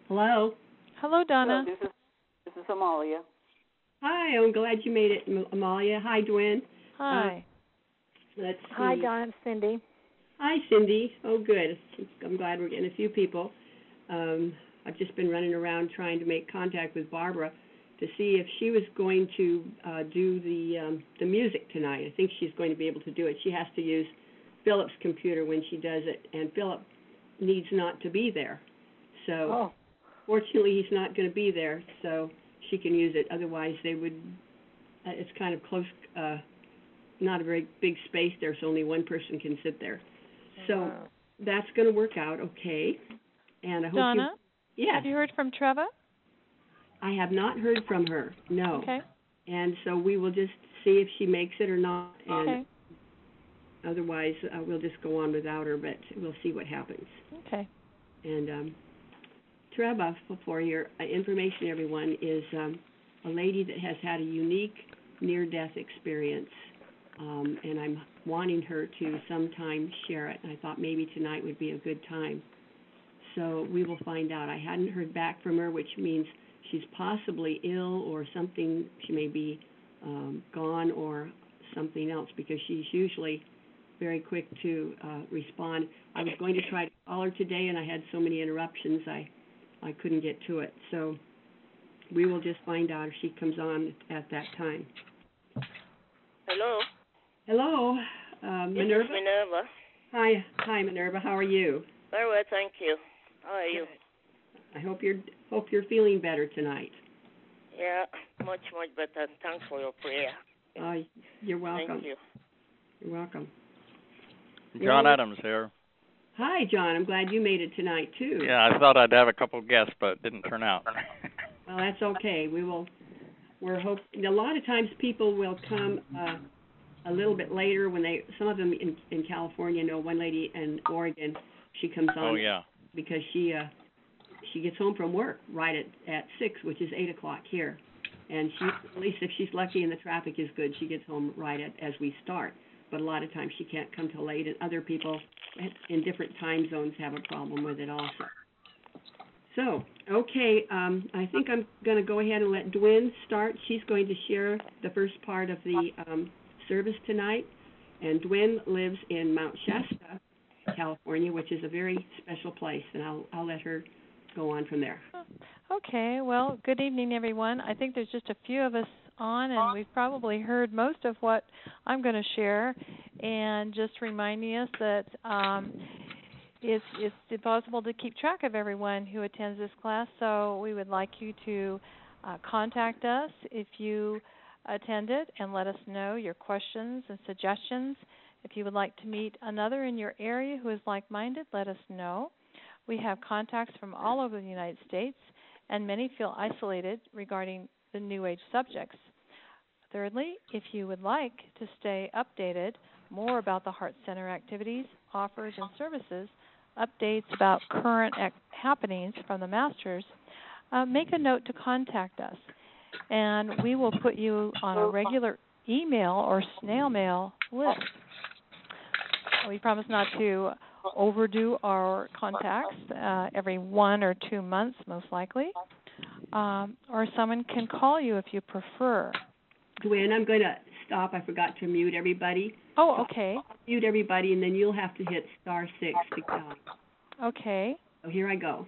Hello. Hello, Donna. Hello, this is Amalia. Hi, I'm glad you made it, Amalia. Hi, Dwayne. Hi. Let's see. Hi, Don. I'm Cindy. Hi, Cindy. Oh, good. I'm glad we're getting a few people. I've just been running around trying to make contact with Barbara to see if she was going to do the music tonight. I think she's going to be able to do it. She has to use Philip's computer when she does it, and Philip needs not to be there. So, fortunately, he's not going to be there, so she can use it. Otherwise, they would. It's kind of close. Not a very big space there, so only one person can sit there. So that's going to work out okay. And I hope Donna, yes. Have you heard from Treva? I have not heard from her, no. Okay. And so we will just see if she makes it or not. And okay. Otherwise, we'll just go on without her, but we'll see what happens. Okay. And Treva, for your information, everyone, is a lady that has had a unique near-death experience. And I'm wanting her to sometime share it. And I thought maybe tonight would be a good time. So we will find out. I hadn't heard back from her, which means she's possibly ill or something. She may be gone or something else, because she's usually very quick to respond. I was going to try to call her today, and I had so many interruptions I couldn't get to it. So we will just find out if she comes on at that time. Hello. Hello, Minerva. This is Minerva. Hi, Minerva. How are you? Very well, thank you. How are you? I hope you're feeling better tonight. Yeah, much better. Thanks for your prayer. You're welcome. Thank you. You're welcome. John Adams here. Hi, John. I'm glad you made it tonight too. Yeah, I thought I'd have a couple guests, but it didn't turn out. Well, that's okay. We're hoping. A lot of times people will come a little bit later when some of them in California know. One lady in Oregon, she comes on. Oh yeah. Because she gets home from work right at 6, which is 8 o'clock here, and she, at least if she's lucky and the traffic is good, she gets home right as we start. But a lot of times she can't come till late, and other people in different time zones have a problem with it also. So, okay, I think I'm going to go ahead and let Dwynn start. She's going to share the first part of the service tonight, and Dwynn lives in Mount Shasta, California, which is a very special place, and I'll let her go on from there. Okay. Well, good evening, everyone. I think there's just a few of us on, and we've probably heard most of what I'm going to share, and just reminding us that it's impossible to keep track of everyone who attends this class, so we would like you to contact us if you attended and let us know your questions and suggestions. If you would like to meet another in your area who is like-minded, let us know. We have contacts from all over the United States, and many feel isolated regarding the New Age subjects. Thirdly, if you would like to stay updated more about the Heart Center activities, offers, and services, updates about current happenings from the Masters, make a note to contact us, and we will put you on a regular email or snail mail list. We promise not to overdo our contacts every 1 or 2 months, most likely, or someone can call you if you prefer. Dwayne, I'm going to stop. I forgot to mute everybody. Oh, okay. I'll mute everybody, and then you'll have to hit *6 to count. Okay. So here I go.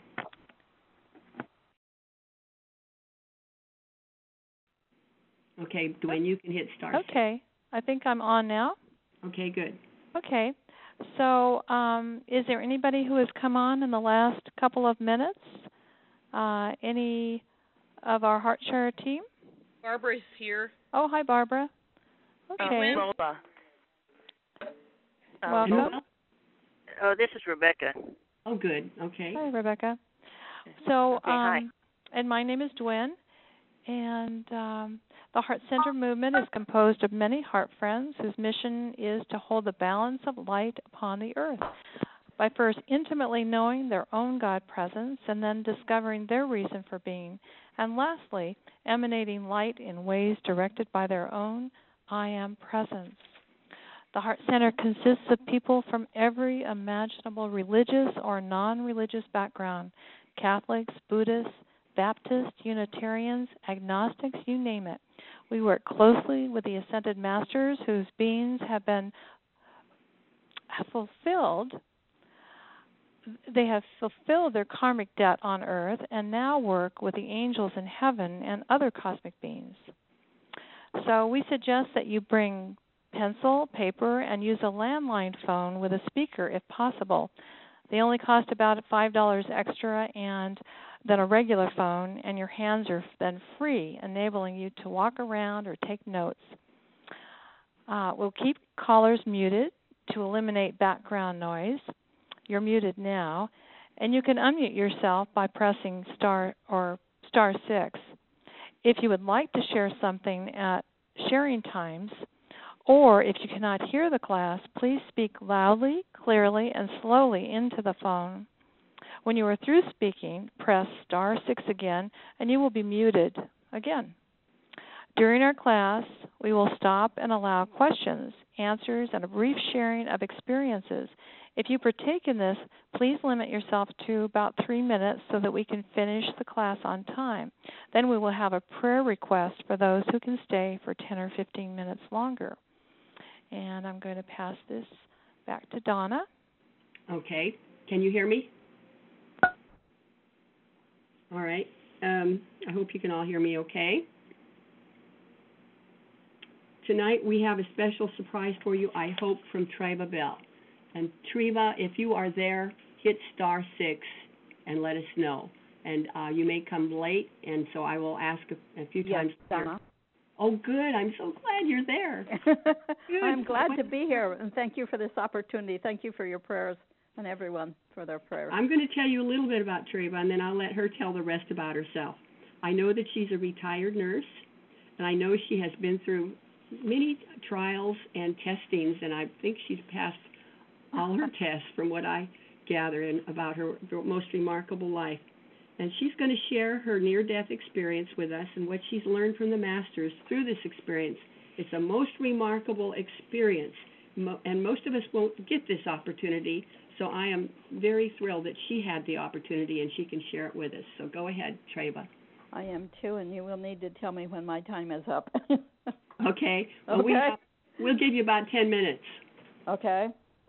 Okay, Dwayne, you can hit *6. Okay. I think I'm on now. Okay, good. Okay. So is there anybody who has come on in the last couple of minutes? Any of our HeartShare team? Barbara's here. Oh, hi, Barbara. Okay. Welcome. Oh, this is Rebecca. Oh, good. Okay. Hi, Rebecca. So, okay, hi. And my name is Dwynn, and the Heart Center movement is composed of many heart friends whose mission is to hold the balance of light upon the earth by first intimately knowing their own God presence and then discovering their reason for being, and lastly, emanating light in ways directed by their own I Am presence. The Heart Center consists of people from every imaginable religious or non-religious background, Catholics, Buddhists, Baptists, Unitarians, agnostics, you name it. We work closely with the Ascended Masters whose beings have been fulfilled. They have fulfilled their karmic debt on earth and now work with the angels in heaven and other cosmic beings. So we suggest that you bring pencil, paper, and use a landline phone with a speaker if possible. They only cost about $5 extra than a regular phone, and your hands are then free, enabling you to walk around or take notes. We'll keep callers muted to eliminate background noise. You're muted now, and you can unmute yourself by pressing star 6. If you would like to share something at sharing times, or if you cannot hear the class, please speak loudly, clearly, and slowly into the phone. When you are through speaking, press star 6 again, and you will be muted again. During our class, we will stop and allow questions, answers, and a brief sharing of experiences. If you partake in this, please limit yourself to about 3 minutes so that we can finish the class on time. Then we will have a prayer request for those who can stay for 10 or 15 minutes longer. And I'm going to pass this back to Donna. Okay. Can you hear me? All right. I hope you can all hear me okay. Tonight we have a special surprise for you, I hope, from Treva Bell. And Treva, if you are there, hit star 6 and let us know. And you may come late, and so I will ask a few times. Yes, Donna. Oh, good. I'm so glad you're there. I'm glad to be here, and thank you for this opportunity. Thank you for your prayers and everyone for their prayers. I'm going to tell you a little bit about Treva, and then I'll let her tell the rest about herself. I know that she's a retired nurse, and I know she has been through many trials and testings, and I think she's passed all her tests from what I gather about her most remarkable life. And she's going to share her near-death experience with us and what she's learned from the Masters through this experience. It's a most remarkable experience, and most of us won't get this opportunity, so I am very thrilled that she had the opportunity and she can share it with us. So go ahead, Treva. I am too, and you will need to tell me when my time is up. Okay. Well, okay. We'll give you about 10 minutes. Okay.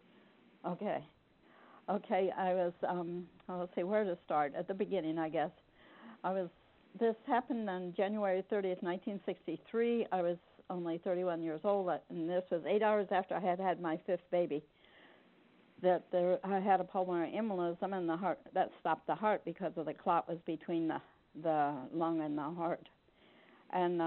I was, let's see where to start. At the beginning, I guess. This happened on January 30th, 1963. I was only 31 years old, and this was 8 hours after I had my 5th baby. I had a pulmonary embolism in the heart. That stopped the heart because of the clot was between the lung and the heart. And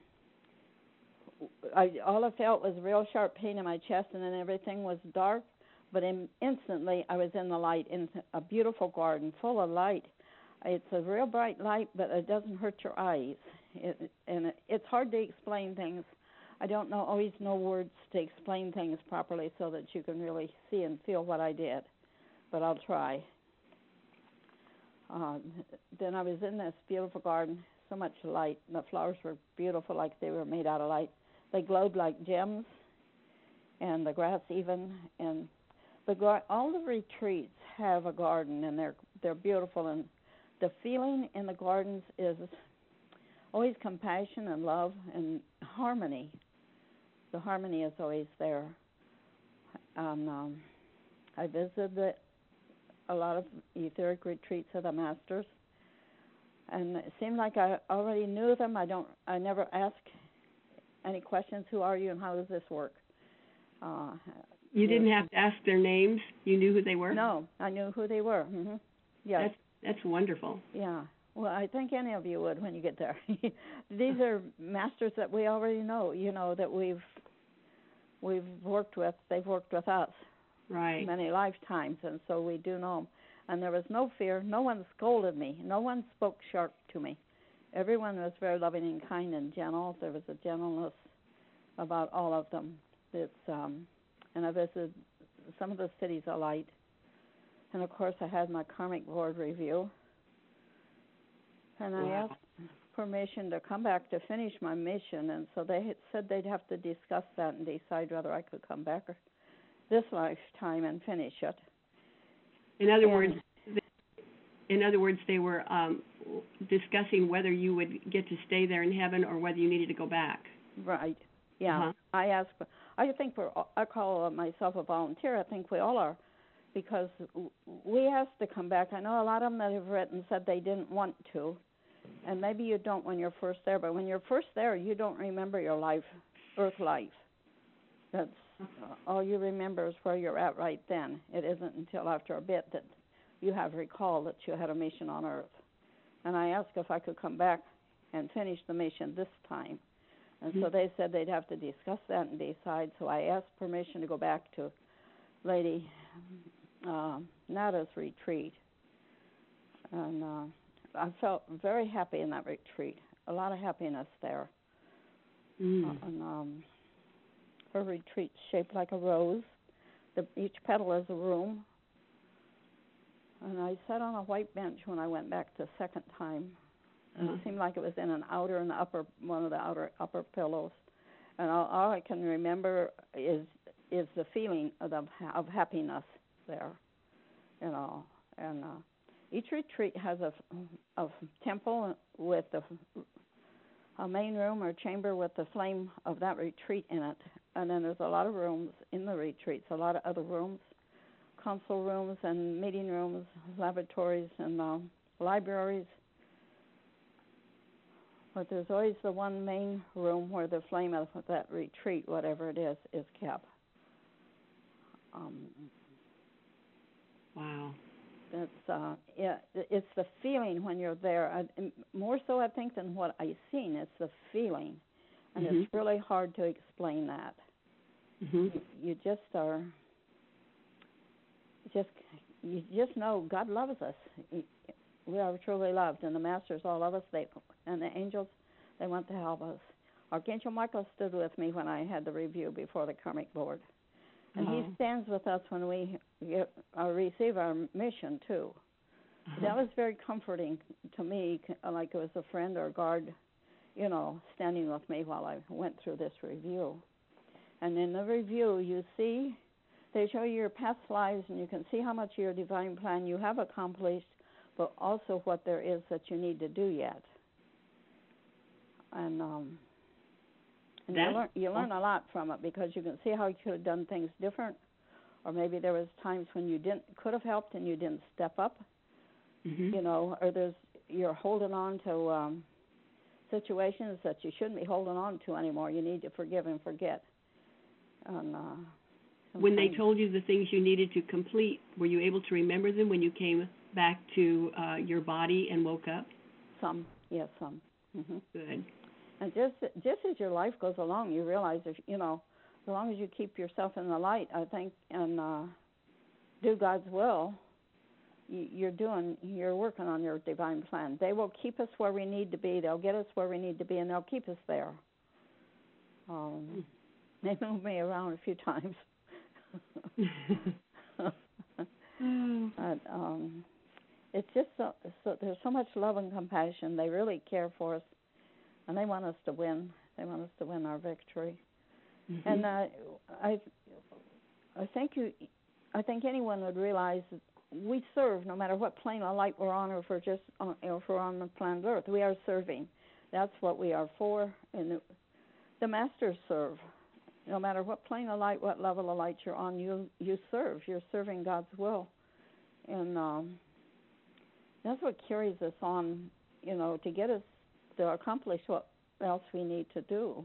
all I felt was real sharp pain in my chest, and then everything was dark. But instantly, I was in the light, in a beautiful garden full of light. It's a real bright light, but it doesn't hurt your eyes. It's hard to explain things. I don't always know words to explain things properly so that you can really see and feel what I did, but I'll try. Then I was in this beautiful garden, so much light. The flowers were beautiful, like they were made out of light. They glowed like gems, and the grass even. And all the retreats have a garden, and they're beautiful. And the feeling in the gardens is always compassion and love and harmony. The harmony is always there. I visited a lot of etheric retreats of the Masters, and it seemed like I already knew them. I never asked any questions. Who are you and how does this work? You didn't have to ask their names? You knew who they were? No, I knew who they were. Mm-hmm. Yes. That's wonderful. Yeah. Well, I think any of you would when you get there. These are masters that we already know, that we've worked with. They've worked with us. Right. Many lifetimes, and so we do know them. And there was no fear. No one scolded me. No one spoke sharp to me. Everyone was very loving and kind and gentle. There was a gentleness about all of them. And I visited some of the cities of light. And, of course, I had my karmic board review. And I asked permission to come back to finish my mission. And so they had said they'd have to discuss that and decide whether I could come back this lifetime and finish it. In other words, in other words, they were discussing whether you would get to stay there in heaven or whether you needed to go back. Right. Yeah. Uh-huh. I think I call myself a volunteer. I think we all are, because we asked to come back. I know a lot of them that have written said they didn't want to, and maybe you don't when you're first there, but when you're first there, you don't remember your life, earth life. That's all you remember is where you're at right then. It isn't until after a bit that you have recall that you had a mission on earth. And I asked if I could come back and finish the mission this time. And so they said they'd have to discuss that and decide. So I asked permission to go back to Lady Nada's retreat. And I felt very happy in that retreat. A lot of happiness there. And her retreat's shaped like a rose. Each petal is a room. And I sat on a white bench when I went back the second time. And it seemed like it was in an outer and upper, one of the upper pillows. And all I can remember is the feeling of happiness there, you know. And each retreat has a temple with a main room or chamber with the flame of that retreat in it. And then there's a lot of rooms in the retreats, a lot of other rooms, console rooms and meeting rooms, laboratories and libraries. But there's always the one main room where the flame of that retreat, whatever it is kept. Wow. That's it's the feeling when you're there. More so, I think, than what I've seen. It's the feeling, and it's really hard to explain that. You just are. You just know God loves us. We are truly loved, and the masters all love us. And the angels, they want to help us. Archangel Michael stood with me when I had the review before the Karmic Board, and he stands with us when we receive our mission too. That was very comforting to me, like it was a friend or guard, you know, standing with me while I went through this review. And in the review, you see, they show you your past lives, and you can see how much of your divine plan you have accomplished, but also what there is that you need to do yet. And you learn a lot from it, because you can see how you could have done things different, or maybe there was times when you could have helped and you didn't step up, you know, or you're holding on to situations that you shouldn't be holding on to anymore. You need to forgive and forget. And when they told you the things you needed to complete, were you able to remember them when you came back to your body and woke up? Some, yes, some. Good. And just as your life goes along, you realize, as long as you keep yourself in the light, I think, and do God's will, you're working on your divine plan. They will keep us where we need to be. They'll get us where we need to be, and they'll keep us there. They moved me around a few times. But it's just so there's so much love and compassion. They really care for us, and they want us to win. They want us to win our victory. And I think anyone would realize that we serve no matter what plane of light we're on, or if we're just if we're on the planet Earth. We are serving. That's what we are for. And the masters serve. No matter what plane of light, what level of light you're on, you serve. You're serving God's will. And that's what carries us on, to get us to accomplish what else we need to do.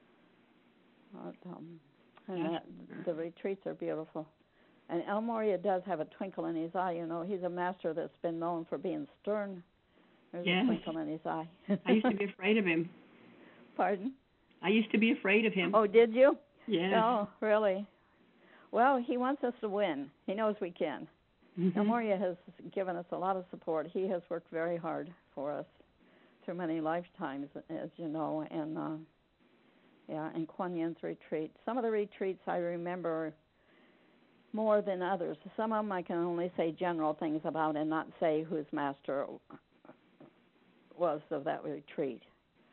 The retreats are beautiful. And El Moria does have a twinkle in his eye. He's a master that's been known for being stern. There's a twinkle in his eye. I used to be afraid of him. Pardon? I used to be afraid of him. Oh, did you? Yes. Oh, really? Well, he wants us to win. He knows we can. El Moria has given us a lot of support. He has worked very hard for us through many lifetimes, as you know, and and Kuan Yin's retreat. Some of the retreats I remember more than others. Some of them I can only say general things about and not say whose master was of that retreat.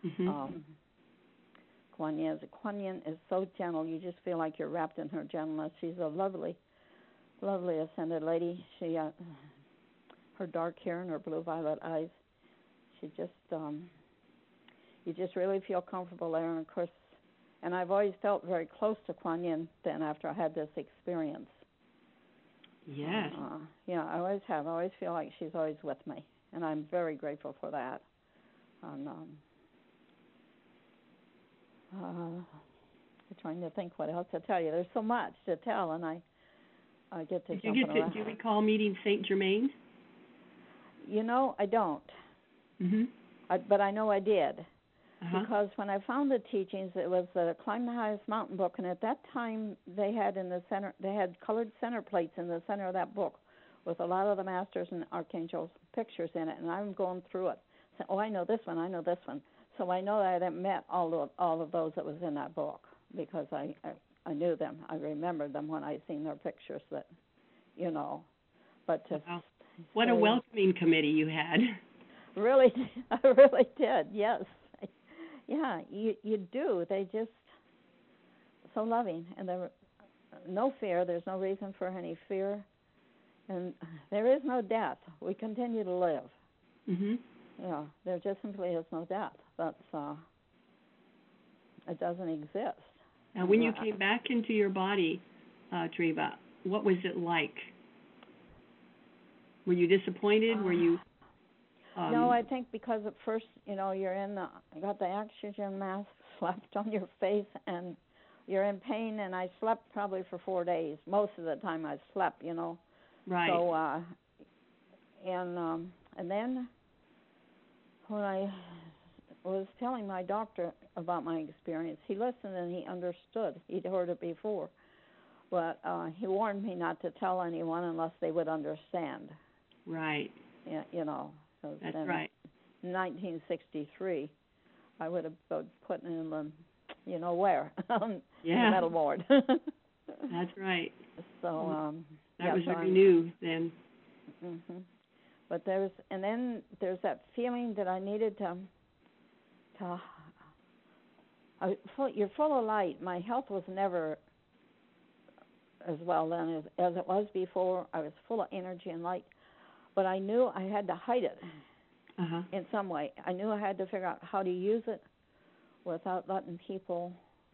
Kuan Yin is so gentle, you just feel like you're wrapped in her gentleness. She's a lovely, lovely ascended lady. She her dark hair and her blue violet eyes. She just, you just really feel comfortable there. And of course, and I've always felt very close to Kuan Yin then after I had this experience. Yes. Yeah, I always have. I always feel like she's always with me, and I'm very grateful for that. And I'm trying to think what else to tell you. There's so much to tell, and I get to jump around. Do you recall meeting Saint Germain? You know, I don't. But I know I did. Because when I found the teachings, it was the Climb the Highest Mountain book, and at that time they had in the center, they had colored center plates in the center of that book with a lot of the masters and archangels' pictures in it, and I'm going through it. So, oh, I know this one, I know this one. So I know that I met all of those that was in that book because I knew them. I remembered them when I seen their pictures. That, you know, but to what a welcoming committee you had. Really, I really did. Yes. Yeah, you do. They just so loving, and there no fear. There's no reason for any fear, and there is no death. We continue to live. Yeah, there just simply is no death. That's it doesn't exist. Now, when you came back into your body, Treva, what was it like? Were you disappointed? Were you? No, I think because at first, you know, you're got the oxygen mask slapped on your face, and you're in pain. And I slept probably for 4 days. Most of the time, I slept, you know. Right. So, and then when I was telling my doctor about my experience, he listened and he understood. He'd heard it before, but he warned me not to tell anyone unless they would understand. Right. Yeah, you know. That's right. In 1963, I would have been put in the, you know where, in the metal board. That's right. So that was very new then. But there's that feeling that I needed to you're full of light. My health was never as well then as it was before. I was full of energy and light. But I knew I had to hide it in some way. I knew I had to figure out how to use it without letting people.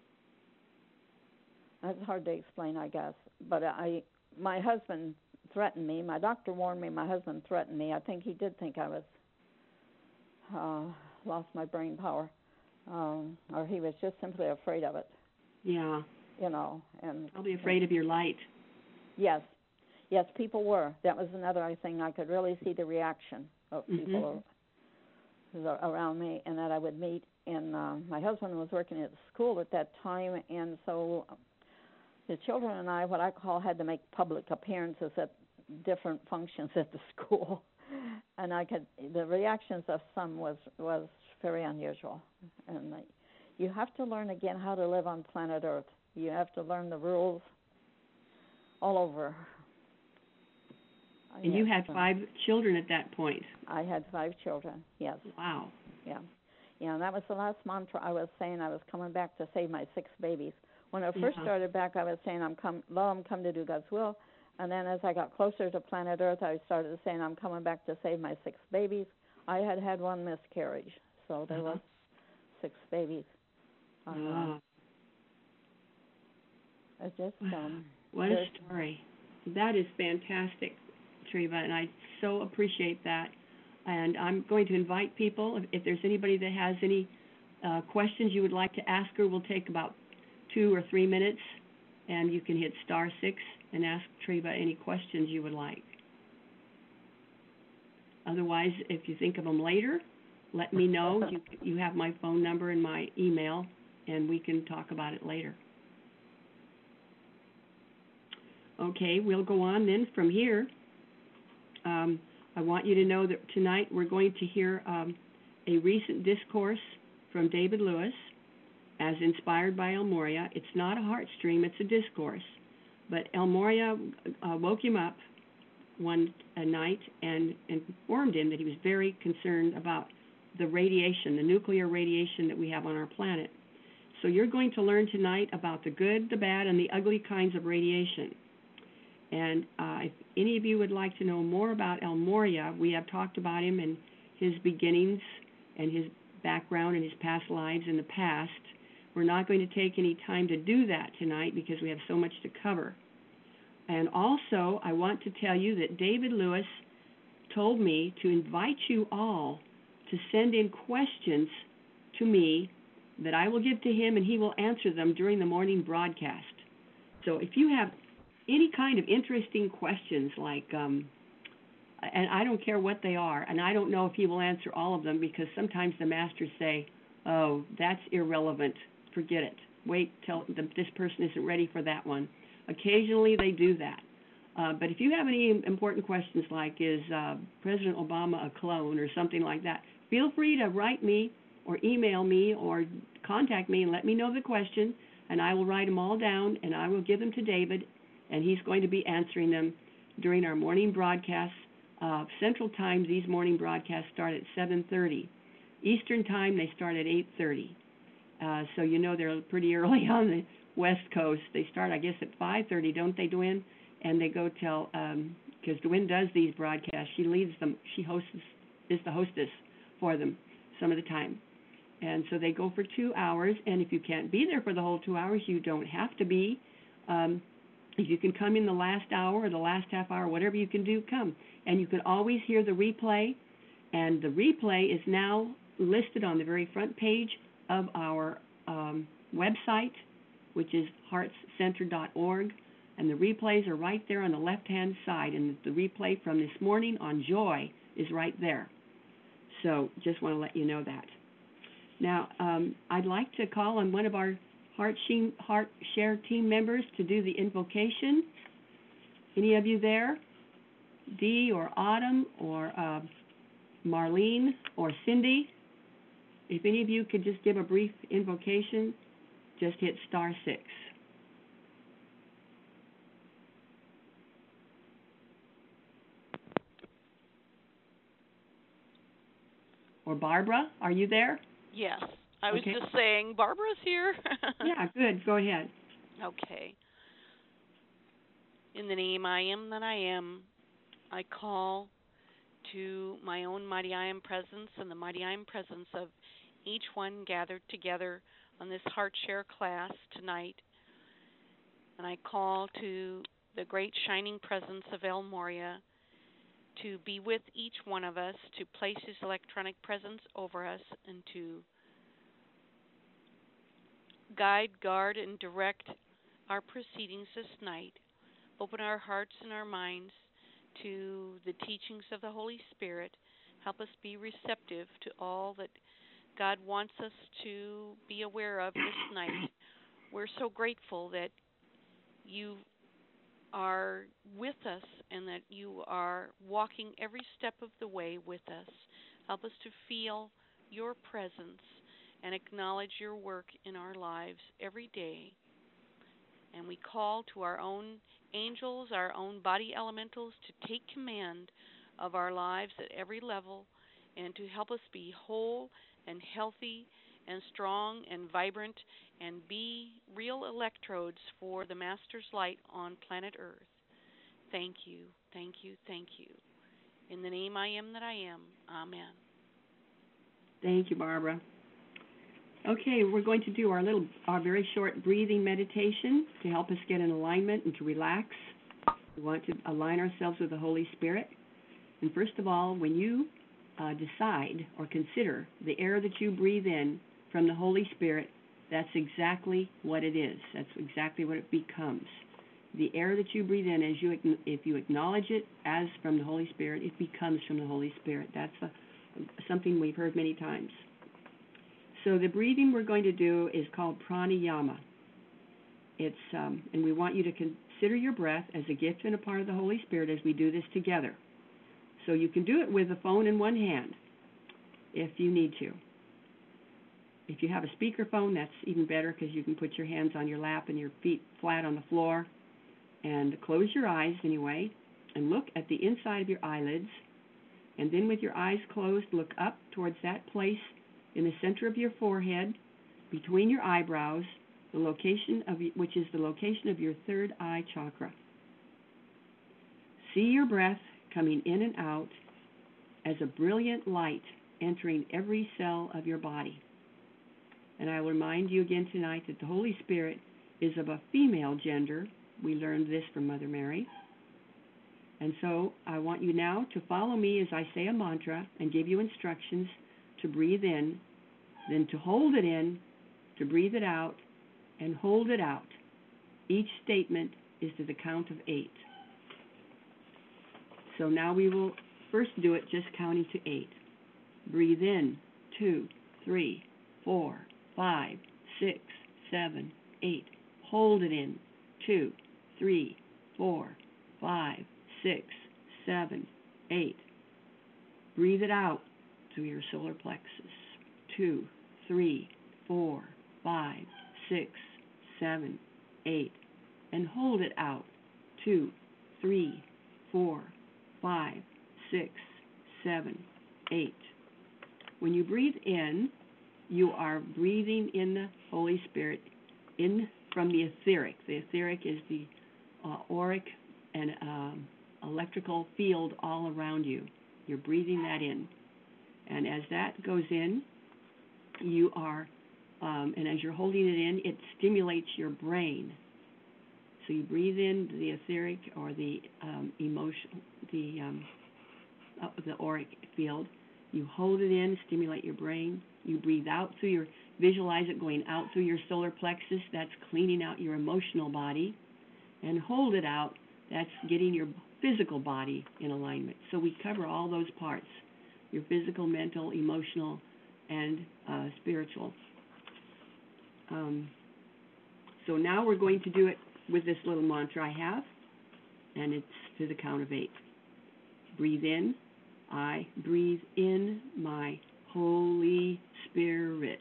That's hard to explain, I guess. But my husband threatened me. My doctor warned me. My husband threatened me. I think he did think I was lost my brain power, or he was just simply afraid of it. Yeah. You know, and probably afraid of your light. Yes. Yes, people were. That was another thing. I could really see the reaction of people around me and that I would meet. And my husband was working at school at that time, and so the children and I, what I call, had to make public appearances at different functions at the school. And the reactions of some was very unusual. And you have to learn again how to live on planet Earth. You have to learn the rules all over. And you had 5 children at that point. I had 5 children, yes. Wow. Yeah. Yeah, and that was the last mantra I was saying. I was coming back to save my 6 babies. When I first started back, I was saying, Lo, I'm come to do God's will. And then as I got closer to planet Earth, I started saying, I'm coming back to save my 6 babies. I had 1 miscarriage, so there was 6 babies. It's just, what a story. That is fantastic, Treva, and I so appreciate that. And I'm going to invite people, if there's anybody that has any questions you would like to ask her, we'll take about 2 or 3 minutes, and you can hit *6 and ask Treva any questions you would like. Otherwise, if you think of them later, let me know. You have my phone number and my email, and we can talk about it later. Okay, we'll go on then from here. I want you to know that tonight we're going to hear a recent discourse from David Lewis, as inspired by El Morya. It's not a heart stream, it's a discourse. But El Morya woke him up one night and informed him that he was very concerned about the radiation, the nuclear radiation that we have on our planet. So you're going to learn tonight about the good, the bad, and the ugly kinds of radiation. And if any of you would like to know more about El Moria, we have talked about him and his beginnings and his background and his past lives in the past. We're not going to take any time to do that tonight because we have so much to cover. And also, I want to tell you that David Lewis told me to invite you all to send in questions to me that I will give to him, and he will answer them during the morning broadcast. So if you have any kind of interesting questions, like, and I don't care what they are, and I don't know if he will answer all of them, because sometimes the masters say, oh, that's irrelevant, forget it, wait till this person isn't ready for that one. Occasionally they do that. But if you have any important questions, like, is President Obama a clone or something like that, feel free to write me or email me or contact me and let me know the question, and I will write them all down, and I will give them to David, and he's going to be answering them during our morning broadcasts. Central Time, these morning broadcasts start at 7:30. Eastern Time, they start at 8:30. So you know they're pretty early on the West Coast. They start, I guess, at 5:30, don't they, Dwayne? And they go till, because Dwayne does these broadcasts. She leads them. She is the hostess for them some of the time. And so they go for 2 hours. And if you can't be there for the whole 2 hours, you don't have to be. If you can come in the last hour or the last half hour, whatever you can do, come. And you can always hear the replay. And the replay is now listed on the very front page of our website, which is heartscenter.org. And the replays are right there on the left-hand side. And the replay from this morning on Joy is right there. So just want to let you know that. Now, I'd like to call on one of our Heart Share team members to do the invocation. Any of you there? Dee or Autumn or Marlene or Cindy? If any of you could just give a brief invocation, just hit *6. Or Barbara, are you there? Yes. I was Okay. just saying, Barbara's here. Yeah, good. Go ahead. Okay. In the name I am that I am, I call to my own mighty I am presence and the mighty I am presence of each one gathered together on this Heart Share class tonight. And I call to the great shining presence of El Moria to be with each one of us, to place his electronic presence over us, and to guide, guard, and direct our proceedings this night. Open our hearts and our minds to the teachings of the Holy Spirit. Help us be receptive to all that God wants us to be aware of this night. We're so grateful that you are with us and that you are walking every step of the way with us. Help us to feel your presence and acknowledge your work in our lives every day. And we call to our own angels, our own body elementals, to take command of our lives at every level and to help us be whole and healthy and strong and vibrant and be real electrodes for the Master's light on planet Earth. Thank you, thank you, thank you. In the name I am that I am, amen. Thank you, Barbara. Okay, we're going to do our very short breathing meditation to help us get in alignment and to relax. We want to align ourselves with the Holy Spirit. And first of all, when you decide or consider the air that you breathe in from the Holy Spirit, that's exactly what it is. That's exactly what it becomes. The air that you breathe in, if you acknowledge it as from the Holy Spirit, it becomes from the Holy Spirit. That's something we've heard many times. So the breathing we're going to do is called pranayama. It's and we want you to consider your breath as a gift and a part of the Holy Spirit as we do this together. So you can do it with the phone in one hand if you need to. If you have a speakerphone, that's even better because you can put your hands on your lap and your feet flat on the floor. And close your eyes anyway and look at the inside of your eyelids. And then with your eyes closed, look up towards that place in the center of your forehead, between your eyebrows, which is the location of your third eye chakra. See your breath coming in and out as a brilliant light entering every cell of your body. And I will remind you again tonight that the Holy Spirit is of a female gender. We learned this from Mother Mary. And so I want you now to follow me as I say a mantra and give you instructions to breathe in, then to hold it in, to breathe it out, and hold it out. Each statement is to the count of 8. So now we will first do it just counting to 8. Breathe in, 2, 3, 4, 5, 6, 7, 8. Hold it in, 2, 3, 4, 5, 6, 7, 8. Breathe it out through your solar plexus. 2, 3, 4, 5, 6, 7, 8. And hold it out. 2, 3, 4, 5, 6, 7, 8. When you breathe in, you are breathing in the Holy Spirit in from the etheric. The etheric is the auric and electrical field all around you. You're breathing that in. And as that goes in, you are, and as you're holding it in, it stimulates your brain. So you breathe in the etheric or the emotion, the auric field. You hold it in, stimulate your brain. You breathe out through your, visualize it going out through your solar plexus. That's cleaning out your emotional body. And hold it out. That's getting your physical body in alignment. So we cover all those parts, your physical, mental, emotional, and spiritual. So now we're going to do it with this little mantra I have, and it's to the count of 8. Breathe in. I breathe in my Holy Spirit.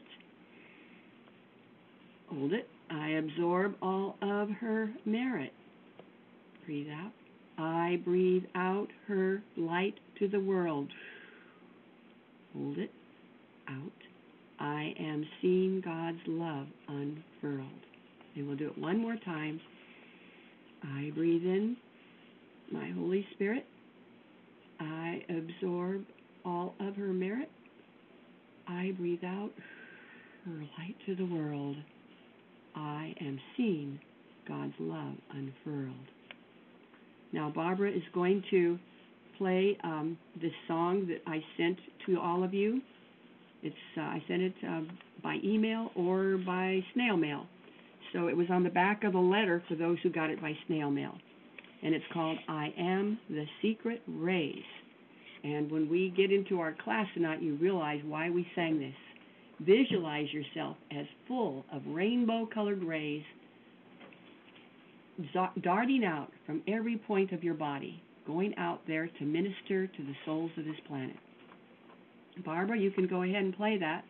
Hold it. I absorb all of her merit. Breathe out. I breathe out her light to the world. Hold it. Out. I am seeing God's love unfurled. And we'll do it one more time. I breathe in my Holy Spirit. I absorb all of her merit. I breathe out her light to the world. I am seeing God's love unfurled. Now Barbara is going to play this song that I sent to all of you. It's I sent it by email or by snail mail. So it was on the back of the letter for those who got it by snail mail. And it's called I Am the Secret Rays. And when we get into our class tonight, you realize why we sang this. Visualize yourself as full of rainbow-colored rays darting out from every point of your body, going out there to minister to the souls of this planet. Barbara, you can go ahead and play that.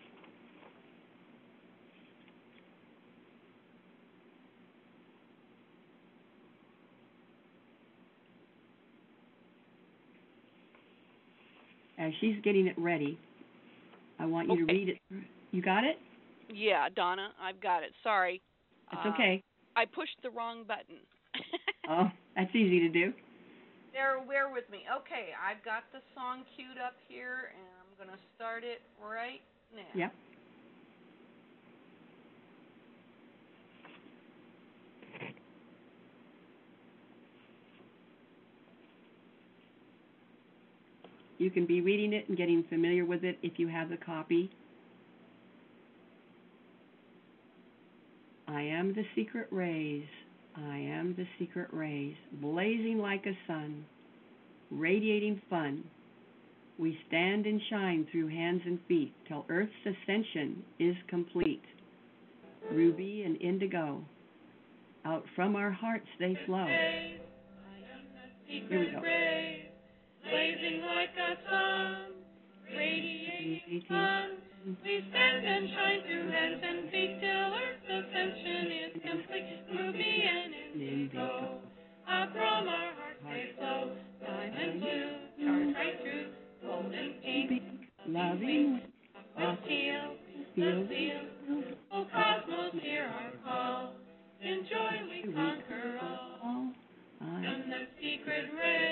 As she's getting it ready, I want you to read it. You got it? Yeah, Donna, I've got it. Sorry. It's okay. I pushed the wrong button. Oh, that's easy to do. Bear with me. Okay, I've got the song queued up here, and I'm going to start it right now. Yep. You can be reading it and getting familiar with it if you have the copy. I am the secret rays. I am the secret rays, blazing like a sun, radiating fun. We stand and shine through hands and feet till Earth's ascension is complete. Ruby and indigo, out from our hearts they flow. Here we go. Blazing like a sun, radiating fun. We stand and shine through hands and feet till Earth's ascension is complete. Ruby and indigo, out from our hearts they flow. Diamond blue, charged right through, golden pink, loving of teal, the seal. O cosmos, hear our call. In joy we conquer all. And the secret rays.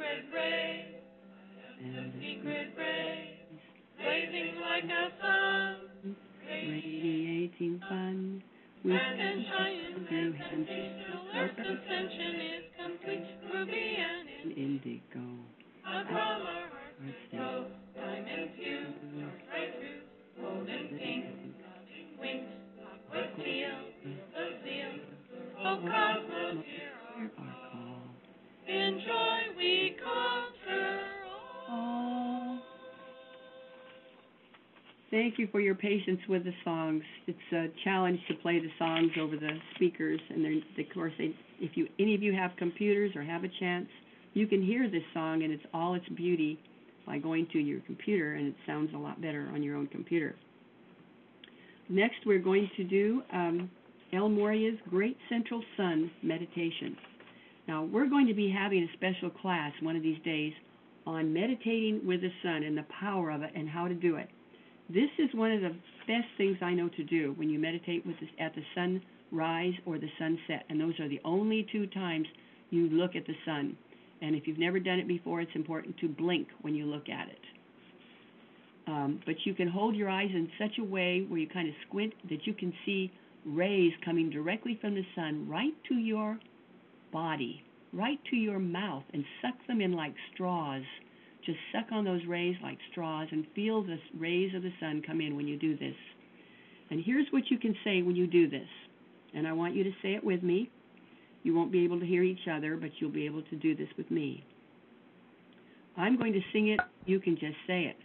secret rays, the secret rays, blazing like a sun, radiating fun. Stand and shine in heaven, till earth's ascension is complete. Ruby and indigo. from our hearts flow, diamond hues, bright hues, golden pink, loving wings, aqua steel, the zeal. O cosmos, hear our call. In joy we conquer all. Thank you for your patience with the songs. It's a challenge to play the songs over the speakers, and of course, if any of you have computers or have a chance, you can hear this song in all its beauty by going to your computer, and it sounds a lot better on your own computer. Next, we're going to do El Moria's Great Central Sun Meditation. Now, we're going to be having a special class one of these days on meditating with the sun and the power of it and how to do it. This is one of the best things I know to do when you meditate at the sunrise or the sunset, and those are the only two times you look at the sun. And if you've never done it before, it's important to blink when you look at it. But you can hold your eyes in such a way where you kind of squint that you can see rays coming directly from the sun right to your body, right to your mouth, and suck them in like straws. Just suck on those rays like straws and feel the rays of the sun come in when you do this. And here's what you can say when you do this. And I want you to say it with me. You won't be able to hear each other, but you'll be able to do this with me. I'm going to sing it. You can just say it.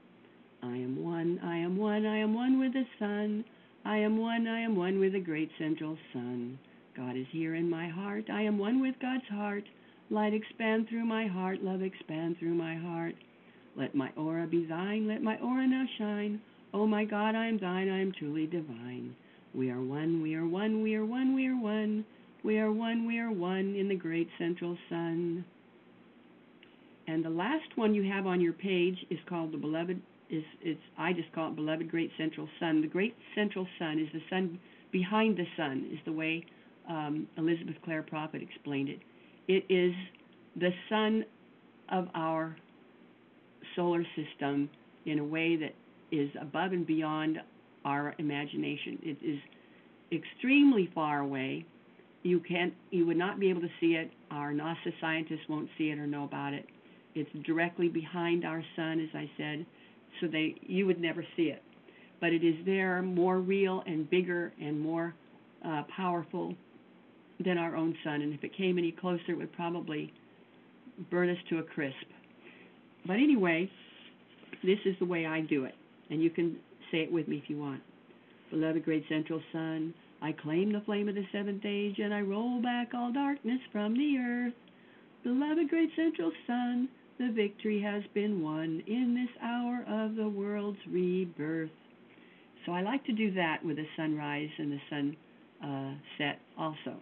I am one, I am one, I am one with the sun. I am one with the great central sun. God is here in my heart. I am one with God's heart. Light expand through my heart, love expand through my heart. Let my aura be thine, let my aura now shine. Oh my God, I am thine, I am truly divine. We are one, we are one, we are one, we are one. We are one, we are one in the great central sun. And the last one you have on your page is called the Beloved, I just call it Beloved Great Central Sun. The Great Central Sun is the sun behind the sun, is the way Elizabeth Clare Prophet explained it. It is the sun of our solar system in a way that is above and beyond our imagination. It is extremely far away. You would not be able to see it. Our NASA scientists won't see it or know about it. It's directly behind our sun, as I said, so you would never see it. But it is there, more real and bigger and more powerful than our own sun. And if it came any closer, it would probably burn us to a crisp. But anyway, this is the way I do it. And you can say it with me if you want. Beloved great central sun, I claim the flame of the seventh age, and I roll back all darkness from the earth. Beloved great central sun, the victory has been won in this hour of the world's rebirth. So I like to do that with the sunrise and the sunset also.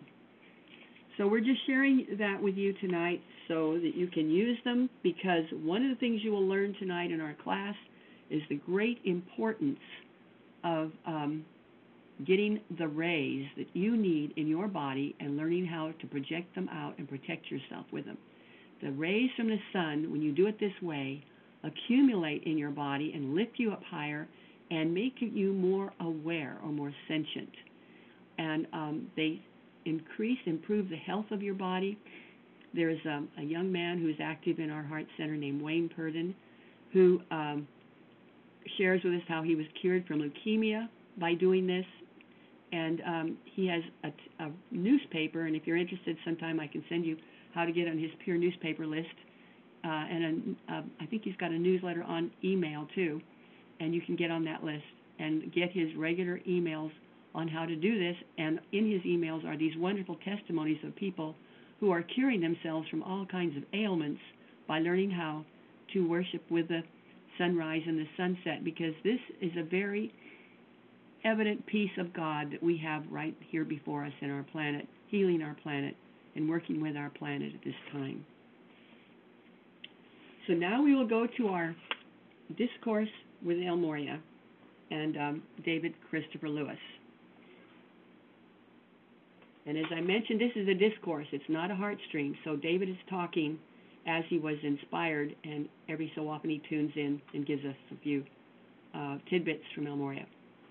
So we're just sharing that with you tonight so that you can use them, because one of the things you will learn tonight in our class is the great importance of getting the rays that you need in your body and learning how to project them out and protect yourself with them. The rays from the sun, when you do it this way, accumulate in your body and lift you up higher and make you more aware or more sentient. And they improve the health of your body. There's a young man who's active in our Heart Center named Wayne Purdon, who shares with us how he was cured from leukemia by doing this. And he has a newspaper, and if you're interested, sometime I can send you how to get on his Pure newspaper list. And I think he's got a newsletter on email, too, and you can get on that list and get his regular emails on how to do this. And in his emails are these wonderful testimonies of people who are curing themselves from all kinds of ailments by learning how to worship with the sunrise and the sunset, because this is a very evident piece of God that we have right here before us in our planet, healing our planet and working with our planet at this time. So now we will go to our discourse with El Morya and David Christopher Lewis. And as I mentioned, this is a discourse. It's not a heart stream. So David is talking, as he was inspired, and every so often he tunes in and gives us a few tidbits from El Morya.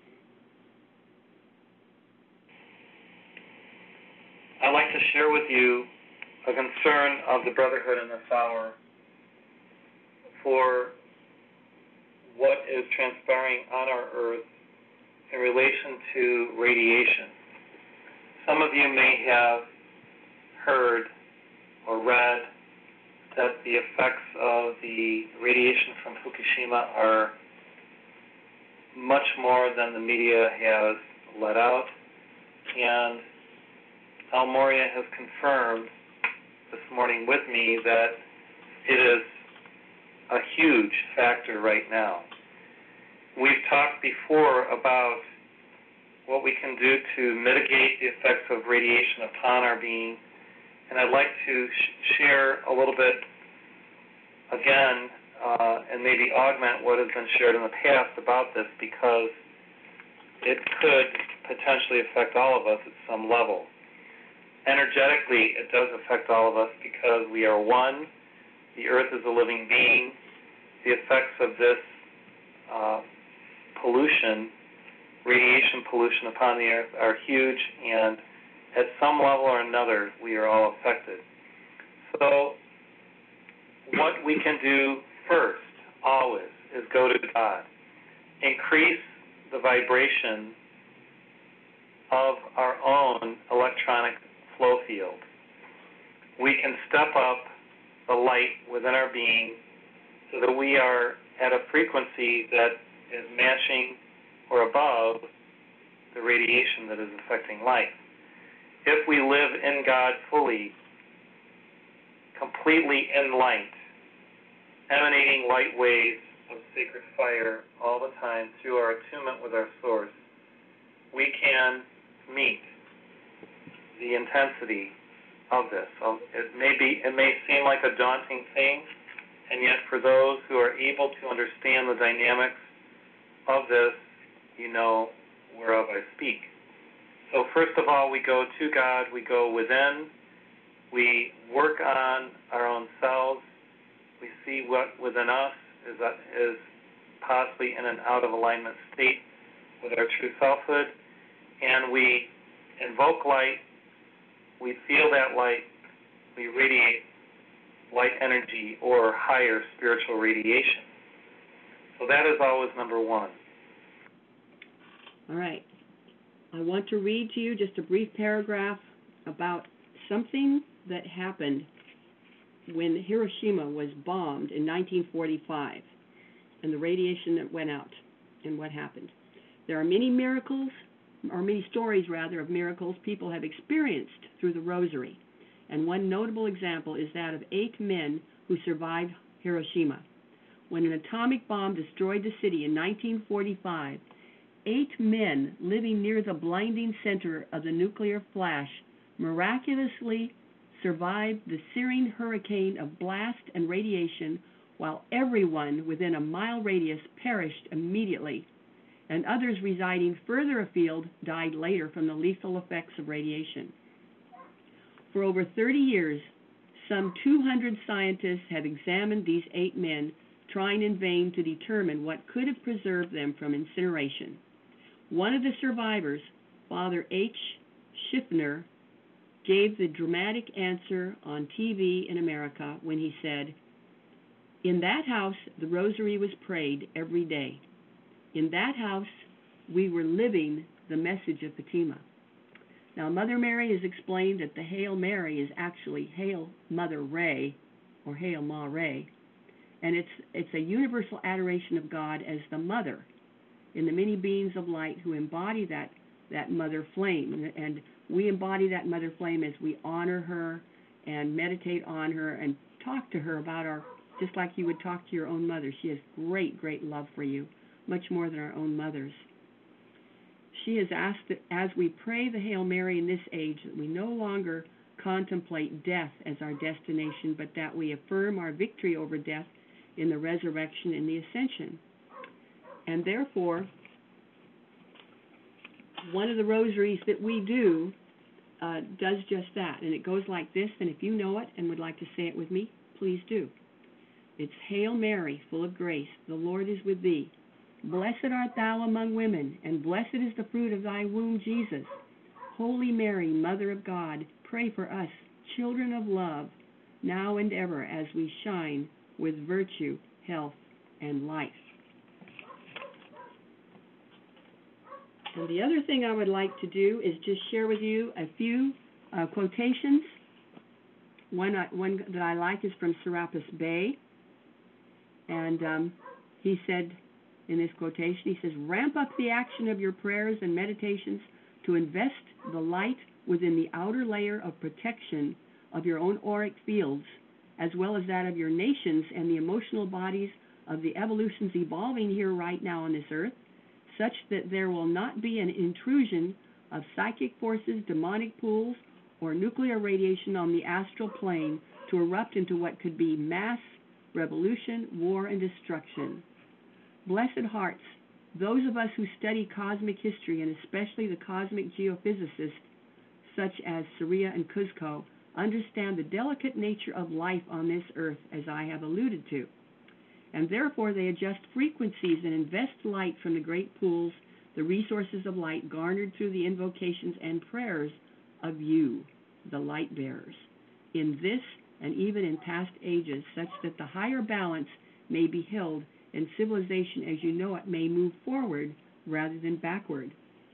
I'd like to share with you a concern of the Brotherhood in this hour for what is transpiring on our earth in relation to radiation. Some of you may have heard or read that the effects of the radiation from Fukushima are much more than the media has let out, and El Morya has confirmed this morning with me that it is a huge factor right now. We've talked before about what we can do to mitigate the effects of radiation upon our being, and I'd like to share a little bit again and maybe augment what has been shared in the past about this, because it could potentially affect all of us at some level. Energetically, it does affect all of us because we are one. The earth is a living being. The effects of this pollution, radiation pollution upon the earth, are huge, and at some level or another, we are all affected. So what we can do first, always, is go to God. Increase the vibration of our own electronic flow field. We can step up the light within our being so that we are at a frequency that is matching or above the radiation that is affecting life. If we live in God fully, completely in light, emanating light waves of sacred fire all the time through our attunement with our source, we can meet the intensity of this. So it may seem like a daunting thing, and yet for those who are able to understand the dynamics of this, you know whereof I speak. So first of all, we go to God, we go within, we work on our own selves, we see what within us is possibly in an out of alignment state with our true selfhood, and we invoke light, we feel that light, we radiate light energy or higher spiritual radiation. So that is always number one. All right. I want to read to you just a brief paragraph about something that happened when Hiroshima was bombed in 1945 and the radiation that went out and what happened. There are many miracles, or many stories rather, of miracles people have experienced through the Rosary. And one notable example is that of 8 men who survived Hiroshima. When an atomic bomb destroyed the city in 1945, 8 men living near the blinding center of the nuclear flash miraculously survived the searing hurricane of blast and radiation, while everyone within a mile radius perished immediately, and others residing further afield died later from the lethal effects of radiation. For over 30 years, some 200 scientists have examined these 8 men, trying in vain to determine what could have preserved them from incineration. One of the survivors, Father H. Schiffner, gave the dramatic answer on TV in America when he said, "In that house, the rosary was prayed every day. In that house, we were living the message of Fatima." Now, Mother Mary has explained that the Hail Mary is actually Hail Mother Ray, or Hail Ma Ray, and it's a universal adoration of God as the Mother in the many beings of light who embody that Mother flame. And we embody that Mother flame as we honor her and meditate on her and talk to her about just like you would talk to your own mother. She has great, great love for you, much more than our own mothers. She has asked that as we pray the Hail Mary in this age, that we no longer contemplate death as our destination, but that we affirm our victory over death in the resurrection and the ascension. And therefore, one of the rosaries that we do does just that, and it goes like this, and if you know it and would like to say it with me, please do. It's Hail Mary, full of grace, the Lord is with thee. Blessed art thou among women, and blessed is the fruit of thy womb, Jesus. Holy Mary, Mother of God, pray for us, children of love, now and ever as we shine with virtue, health, and life. And the other thing I would like to do is just share with you a few quotations. One that I like is from Serapis Bey, and he said in this quotation, he says, "Ramp up the action of your prayers and meditations to invest the light within the outer layer of protection of your own auric fields, as well as that of your nations and the emotional bodies of the evolutions evolving here right now on this earth, such that there will not be an intrusion of psychic forces, demonic pools, or nuclear radiation on the astral plane to erupt into what could be mass revolution, war, and destruction. Blessed hearts, those of us who study cosmic history, and especially the cosmic geophysicists such as Surya and Kuzco, understand the delicate nature of life on this earth, as I have alluded to. And therefore they adjust frequencies and invest light from the great pools, the resources of light garnered through the invocations and prayers of you, the light bearers, in this and even in past ages, such that the higher balance may be held and civilization as you know it may move forward rather than backward."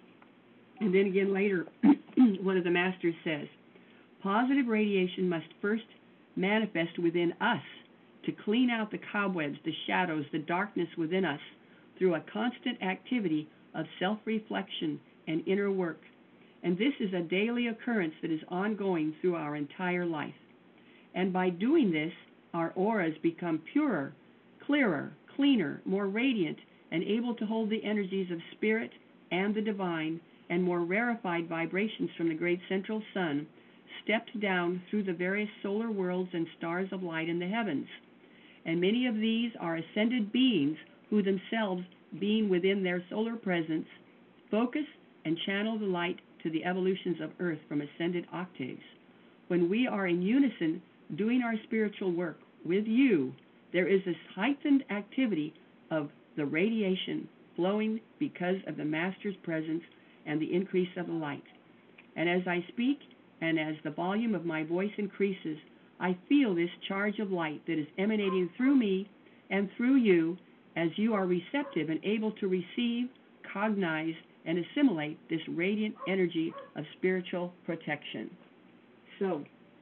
And then again later, one of the masters says, "Positive radiation must first manifest within us to clean out the cobwebs, the shadows, the darkness within us through a constant activity of self-reflection and inner work. And this is a daily occurrence that is ongoing through our entire life. And by doing this, our auras become purer, clearer, cleaner, more radiant, and able to hold the energies of spirit and the divine, and more rarefied vibrations from the great central sun, stepped down through the various solar worlds and stars of light in the heavens. And many of these are ascended beings who themselves, being within their solar presence, focus and channel the light to the evolutions of earth from ascended octaves. When we are in unison doing our spiritual work with you, there is this heightened activity of the radiation flowing because of the Master's presence and the increase of the light. And as I speak, and as the volume of my voice increases, I feel this charge of light that is emanating through me and through you as you are receptive and able to receive, cognize, and assimilate this radiant energy of spiritual protection." So,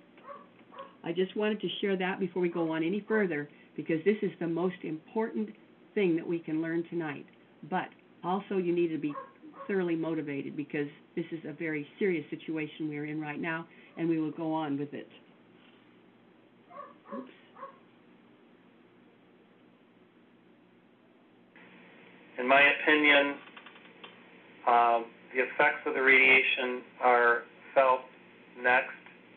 I just wanted to share that before we go on any further, because this is the most important thing that we can learn tonight. But also you need to be thoroughly motivated, because this is a very serious situation we are in right now, and we will go on with it. Oops. In my opinion, the effects of the radiation are felt next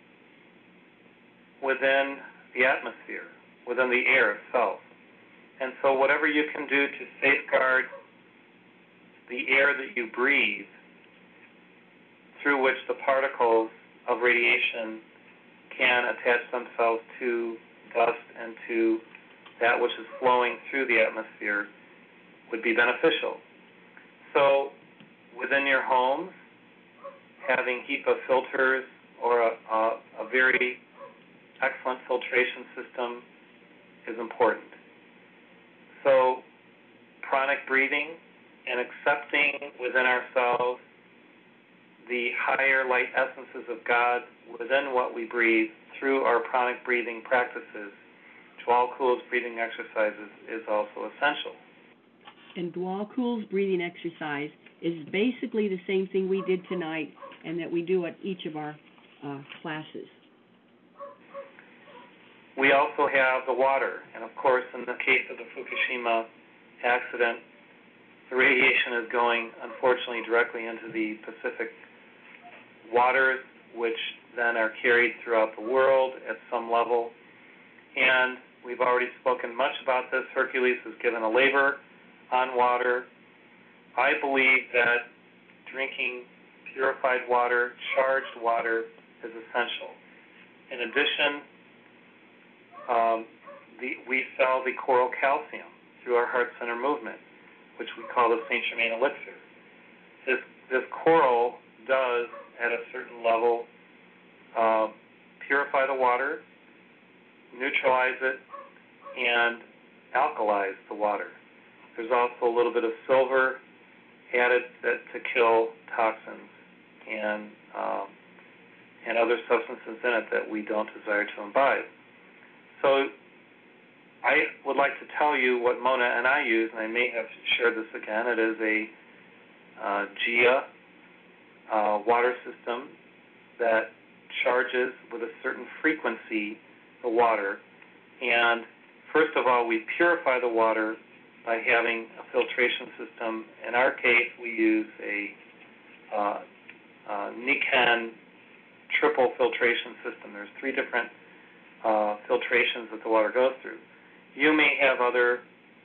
within the atmosphere, within the air itself. And so whatever you can do to safeguard the air that you breathe, through which the particles of radiation can attach themselves to dust and to that which is flowing through the atmosphere, would be beneficial. So within your homes, having HEPA filters or a very excellent filtration system is important. So pranic breathing and accepting within ourselves the higher light essences of God within what we breathe through our pranic breathing practices, Dwal Kul's breathing exercises, is also essential. And Dwal Kul's breathing exercise is basically the same thing we did tonight and that we do at each of our classes. We also have the water, and of course in the case of the Fukushima accident, the radiation is going, unfortunately, directly into the Pacific waters, which then are carried throughout the world at some level. And we've already spoken much about this. Hercules has given a labor on water. I believe that drinking purified water, charged water is essential. In addition, we sell the Coral Calcium through our Heart Center movement, which we call the St. Germain Elixir. This coral does, at a certain level, purify the water, neutralize it, and alkalize the water. There's also a little bit of silver added to kill toxins and other substances in it that we don't desire to imbibe. So I would like to tell you what Mona and I use, and I may have shared this again. It is a GIA water system that charges with a certain frequency the water. And first of all, we purify the water by having a filtration system. In our case, we use a Nikan triple filtration system. There's 3 different filtrations that the water goes through. You may have other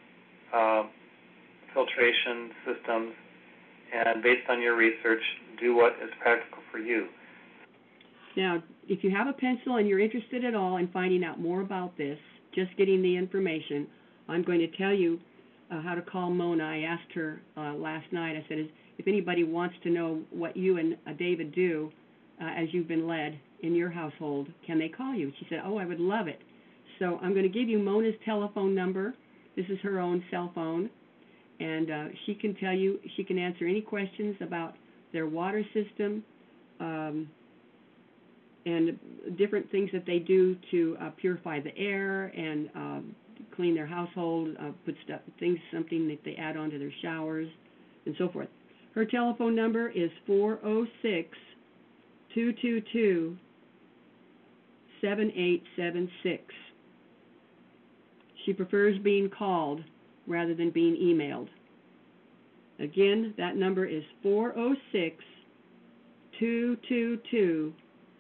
filtration systems, and based on your research, do what is practical for you. Now, if you have a pencil and you're interested at all in finding out more about this, just getting the information, I'm going to tell you how to call Mona. I asked her last night, I said, if anybody wants to know what you and David do as you've been led in your household, can they call you? She said, oh, I would love it. So I'm going to give you Mona's telephone number. This is her own cell phone, and she can tell you, she can answer any questions about their water system and different things that they do to purify the air and clean their household, put something that they add onto their showers, and so forth. Her telephone number is 406-222-7876. She prefers being called rather than being emailed. Again, that number is 406-222-7876.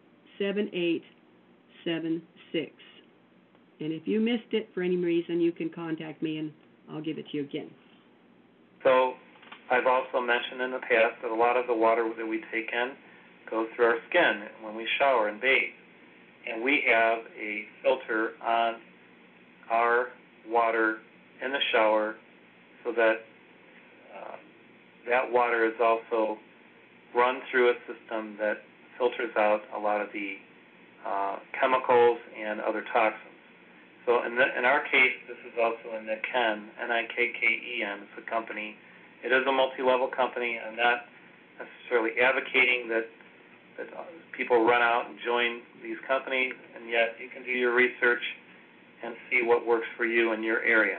And if you missed it for any reason, you can contact me and I'll give it to you again. So I've also mentioned in the past that a lot of the water that we take in goes through our skin when we shower and bathe. And we have a filter on our water in the shower so that that water is also run through a system that filters out a lot of the chemicals and other toxins. So in our case, this is also in Nikken, Nikken. It's a company. It is a multi-level company. I'm not necessarily advocating that people run out and join these companies, and yet you can do your research and see what works for you in your area.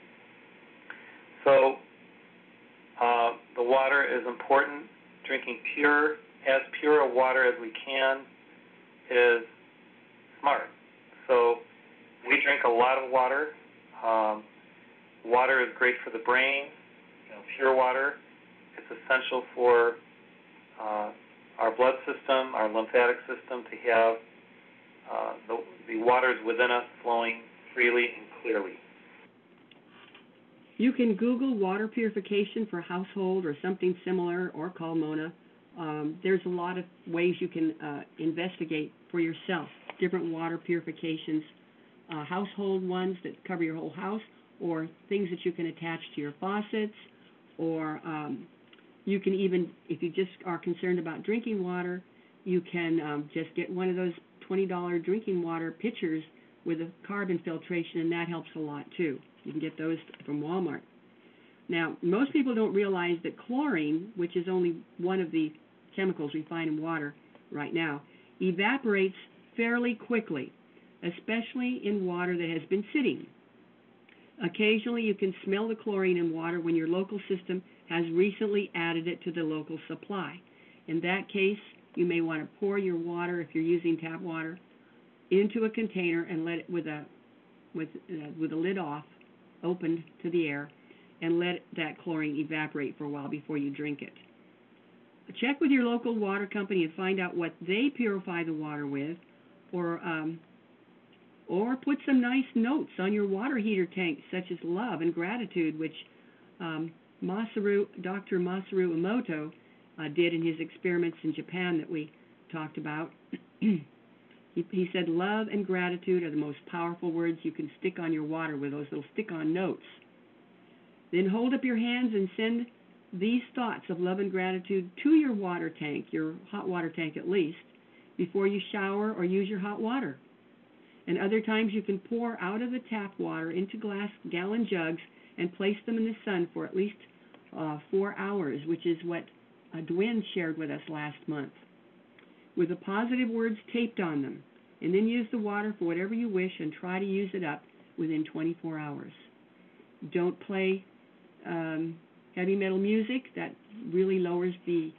So the water is important. Drinking as pure a water as we can is smart. So we drink a lot of water. Water is great for the brain. Pure water. It's essential for our blood system, our lymphatic system, to have the waters within us flowing freely and clearly. You can Google water purification for household or something similar, or call Mona. There's a lot of ways you can investigate for yourself different water purifications, household ones that cover your whole house, or things that you can attach to your faucets, or you can even, if you just are concerned about drinking water, you can just get one of those $20 drinking water pitchers with a carbon filtration, and that helps a lot too. You can get those from Walmart. Now, most people don't realize that chlorine, which is only one of the chemicals we find in water right now, evaporates fairly quickly, especially in water that has been sitting. Occasionally, you can smell the chlorine in water when your local system has recently added it to the local supply. In that case, you may want to pour your water, if you're using tap water, into a container and let it with a lid off, opened to the air, and let that chlorine evaporate for a while before you drink it. Check with your local water company and find out what they purify the water with, or put some nice notes on your water heater tank, such as love and gratitude, which Dr. Masaru Emoto did in his experiments in Japan that we talked about. He said love and gratitude are the most powerful words you can stick on your water with those little stick-on notes. Then hold up your hands and send these thoughts of love and gratitude to your water tank, your hot water tank at least, before you shower or use your hot water. And other times you can pour out of the tap water into gallon jugs and place them in the sun for at least 4 hours, which is what Dwayne shared with us last month, with the positive words taped on them. And then use the water for whatever you wish and try to use it up within 24 hours. Don't play heavy metal music. That really lowers the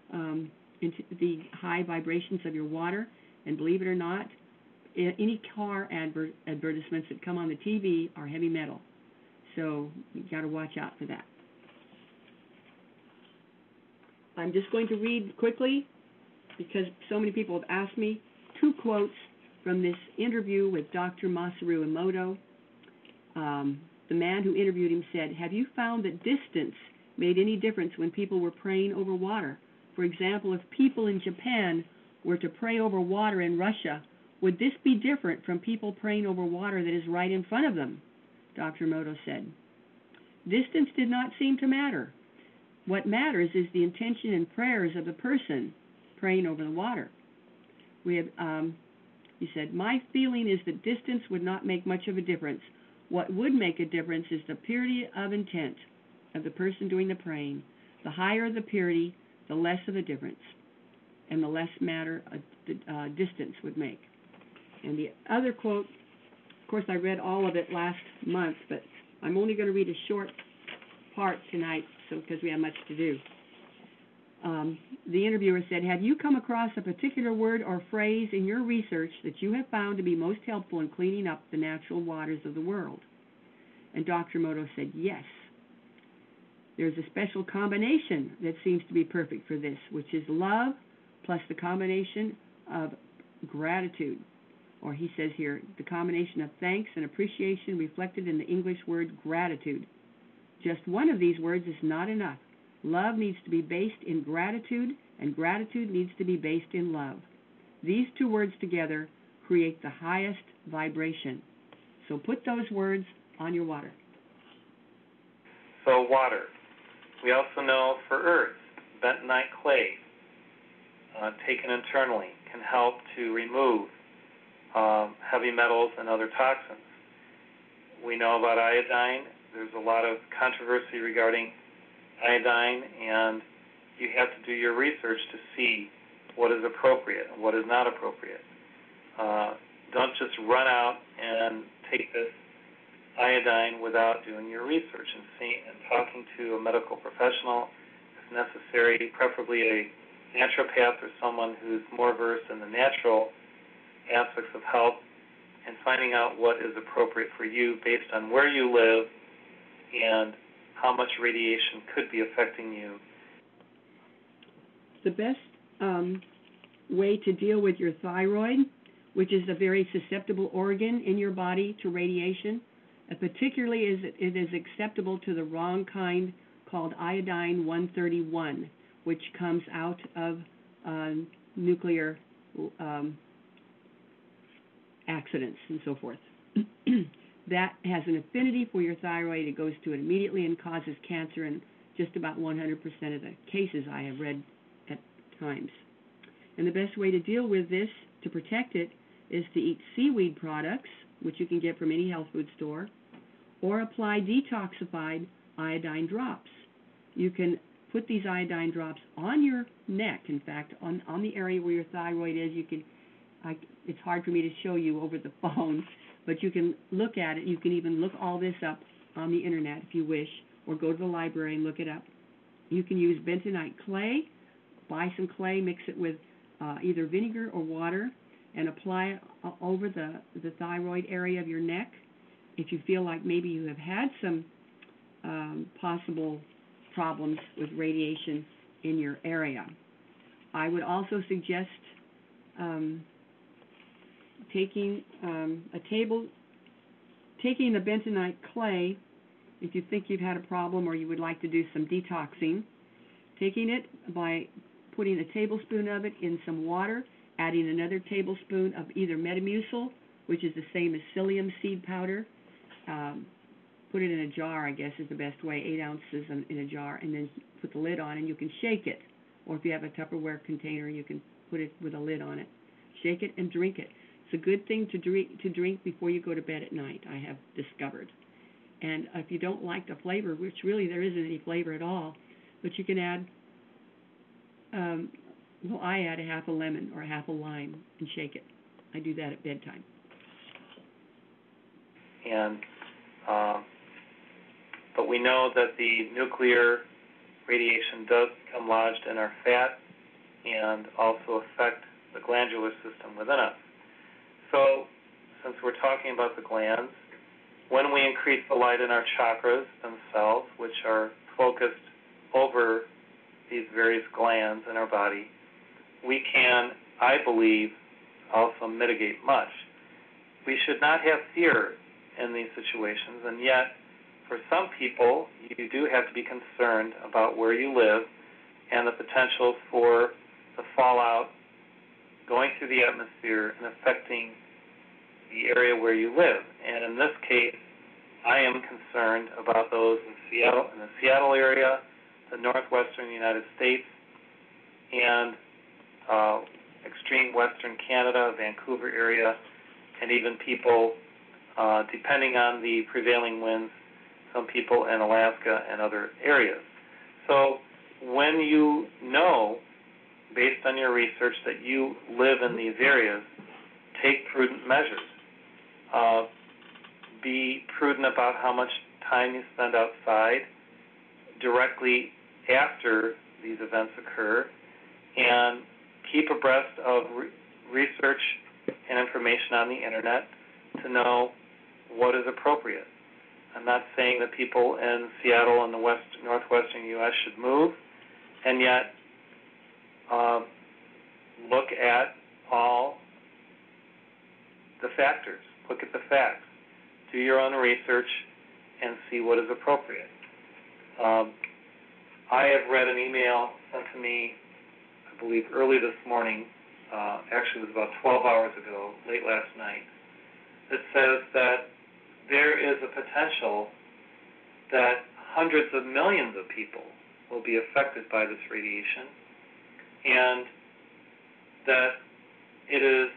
high vibrations of your water. And believe it or not, any car advertisements that come on the TV are heavy metal. So you've got to watch out for that. I'm just going to read quickly, because so many people have asked me, 2 quotes from this interview with Dr. Masaru Emoto. The man who interviewed him said, "Have you found that distance made any difference when people were praying over water? For example, if people in Japan were to pray over water in Russia, would this be different from people praying over water that is right in front of them?" Dr. Emoto said, "Distance did not seem to matter. What matters is the intention and prayers of the person praying over the water." He said, "My feeling is that distance would not make much of a difference. What would make a difference is the purity of intent of the person doing the praying. The higher the purity, the less of a difference, and the less matter the distance would make." And the other quote, of course, I read all of it last month, but I'm only going to read a short part tonight, because we have much to do. The interviewer said, "Have you come across a particular word or phrase in your research that you have found to be most helpful in cleaning up the natural waters of the world?" And Dr. Emoto said, "Yes. There's a special combination that seems to be perfect for this, which is love plus the combination of gratitude." Or he says here, the combination of thanks and appreciation reflected in the English word gratitude. Just one of these words is not enough. Love needs to be based in gratitude, and gratitude needs to be based in love. These 2 words together create the highest vibration. So put those words on your water. So water. We also know for earth, bentonite clay, taken internally, can help to remove heavy metals and other toxins. We know about iodine. There's a lot of controversy regarding iodine, and you have to do your research to see what is appropriate and what is not appropriate. Don't just run out and take this iodine without doing your research and talking to a medical professional, if necessary, preferably a naturopath or someone who's more versed in the natural aspects of health, and finding out what is appropriate for you based on where you live and how much radiation could be affecting you. The best way to deal with your thyroid, which is a very susceptible organ in your body to radiation, and particularly it is acceptable to the wrong kind called iodine 131, which comes out of nuclear accidents and so forth. That has an affinity for your thyroid. It goes to it immediately and causes cancer in just about 100% of the cases I have read at times. And the best way to deal with this, to protect it, is to eat seaweed products, which you can get from any health food store, or apply detoxified iodine drops. You can put these iodine drops on your neck, in fact, on the area where your thyroid is. It's hard for me to show you over the phone, but you can look at it. You can even look all this up on the internet if you wish, or go to the library and look it up. You can use bentonite clay, buy some clay, mix it with either vinegar or water, and apply it over the thyroid area of your neck. If you feel like maybe you have had some possible problems with radiation in your area. I would also suggest taking the bentonite clay, if you think you've had a problem or you would like to do some detoxing, taking it by putting a tablespoon of it in some water, adding another tablespoon of either Metamucil, which is the same as psyllium seed powder. Put it in a jar, I guess is the best way, 8 ounces in a jar, and then put the lid on, and you can shake it. Or if you have a Tupperware container, you can put it with a lid on it. Shake it and drink it. It's a good thing to drink before you go to bed at night, I have discovered. And if you don't like the flavor, which really there isn't any flavor at all, but you can add, I add a half a lemon or a half a lime and shake it. I do that at bedtime. And but we know that the nuclear radiation does become lodged in our fat and also affect the glandular system within us. So, since we're talking about the glands, when we increase the light in our chakras themselves, which are focused over these various glands in our body, we can, I believe, also mitigate much. We should not have fear in these situations, and yet, for some people, you do have to be concerned about where you live and the potential for the fallout going through the atmosphere and affecting the area where you live. And in this case, I am concerned about those in the Seattle area, the northwestern United States, and extreme western Canada, Vancouver area, and even people, depending on the prevailing winds, some people in Alaska and other areas. So when you know, based on your research, that you live in these areas, take prudent measures. Be prudent about how much time you spend outside directly after these events occur, and keep abreast of research and information on the internet to know what is appropriate. I'm not saying that people in Seattle and the northwestern U.S. should move, and yet look at all the factors. Look at the facts. Do your own research and see what is appropriate. I have read an email sent to me, I believe, early this morning. Actually, it was about 12 hours ago, late last night. That says that there is a potential that hundreds of millions of people will be affected by this radiation, and that it is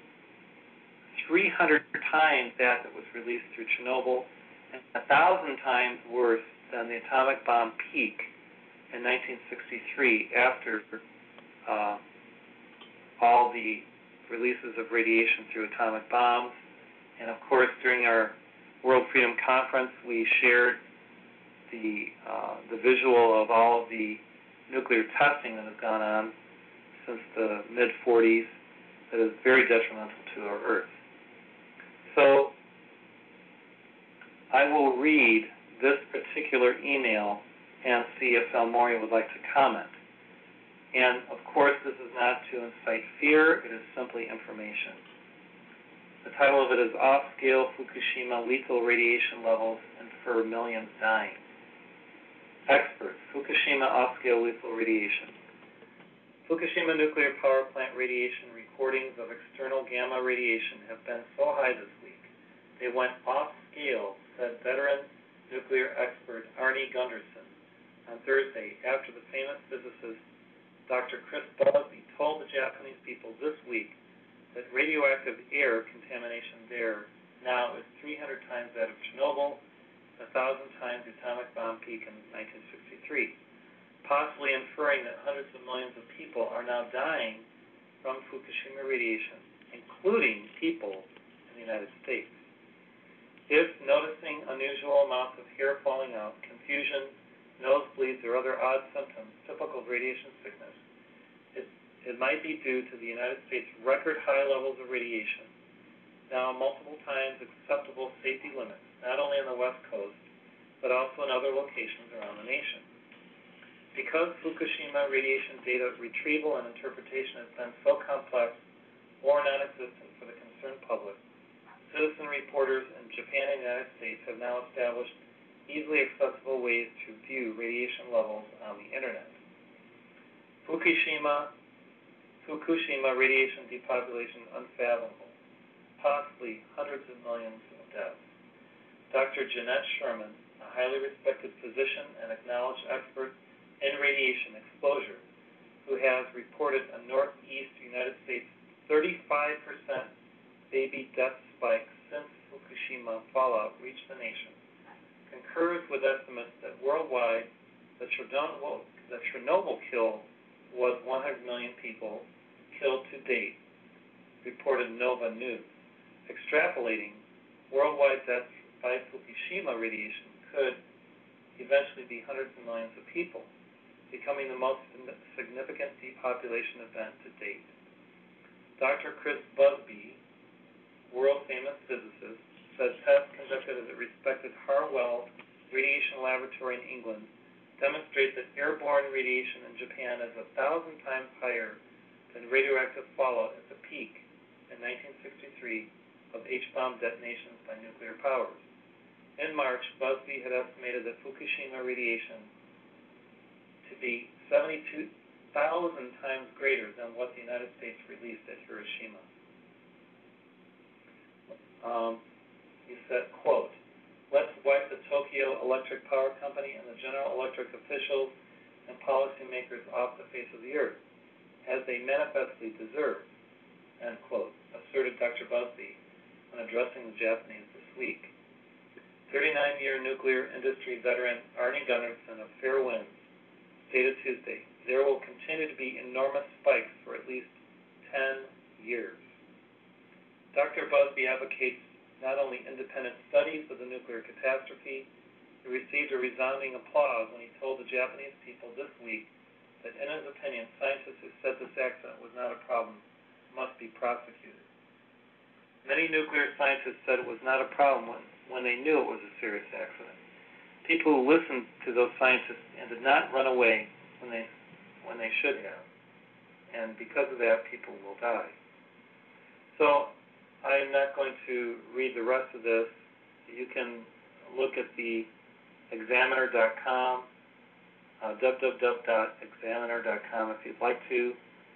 300 times that was released through Chernobyl, and 1,000 times worse than the atomic bomb peak in 1963 after all the releases of radiation through atomic bombs. And of course, during our World Freedom Conference, we shared the visual of all of the nuclear testing that has gone on since the mid-40s that is very detrimental to our Earth. So I will read this particular email and see if Al Moria would like to comment. And of course, this is not to incite fear, it is simply information. The title of it is Off-Scale Fukushima Lethal Radiation Levels Infer Millions Dying. Experts, Fukushima Off-Scale Lethal Radiation. Fukushima nuclear power plant radiation recordings of external gamma radiation have been so high this week, they went off-scale, said veteran nuclear expert Arnie Gunderson on Thursday after the famous physicist Dr. Chris Busby told the Japanese people this week that radioactive air contamination there now is 300 times that of Chernobyl, 1,000 times the atomic bomb peak in 1963, possibly inferring that hundreds of millions of people are now dying from Fukushima radiation, including people in the United States. If noticing unusual amounts of hair falling out, confusion, nosebleeds, or other odd symptoms typical of radiation sickness, it might be due to the United States' record high levels of radiation, now multiple times acceptable safety limits, not only on the West Coast, but also in other locations around the nation. Because Fukushima radiation data retrieval and interpretation has been so complex or non-existent for the concerned public, citizen reporters in Japan and the United States have now established easily accessible ways to view radiation levels on the Internet. Fukushima radiation depopulation unfathomable, possibly hundreds of millions of deaths. Dr. Jeanette Sherman, a highly respected physician and acknowledged expert in radiation exposure, who has reported a northeast United States 35% baby death spike since Fukushima fallout reached the nation, concurs with estimates that worldwide the Chernobyl kill was 100 million people killed to date, reported Nova News. Extrapolating, worldwide deaths by Fukushima radiation could eventually be hundreds of millions of people, becoming the most significant depopulation event to date. Dr. Chris Busby, world-famous physicist, says tests conducted at the respected Harwell Radiation Laboratory in England demonstrate that airborne radiation in Japan is 1,000 times higher than radioactive fallout at the peak in 1963 of H-bomb detonations by nuclear powers. In March, Busby had estimated that Fukushima radiation to be 72,000 times greater than what the United States released at Hiroshima. He said, quote, "Let's wipe the Tokyo Electric Power Company and the General Electric officials and policymakers off the face of the earth, as they manifestly deserve," end quote, asserted Dr. Busby when addressing the Japanese this week. 39-year nuclear industry veteran Arnie Gunnarsson of Fair Winds stated Tuesday, "There will continue to be enormous spikes for at least 10 years." Dr. Busby advocates not only independent studies of the nuclear catastrophe, he received a resounding applause when he told the Japanese people this week that in his opinion, scientists who said this accident was not a problem must be prosecuted. Many nuclear scientists said it was not a problem when they knew it was a serious accident. People who listened to those scientists and did not run away when they should have. And because of that, people will die. So I am not going to read the rest of this. You can look at the examiner.com, www.examiner.com if you'd like to.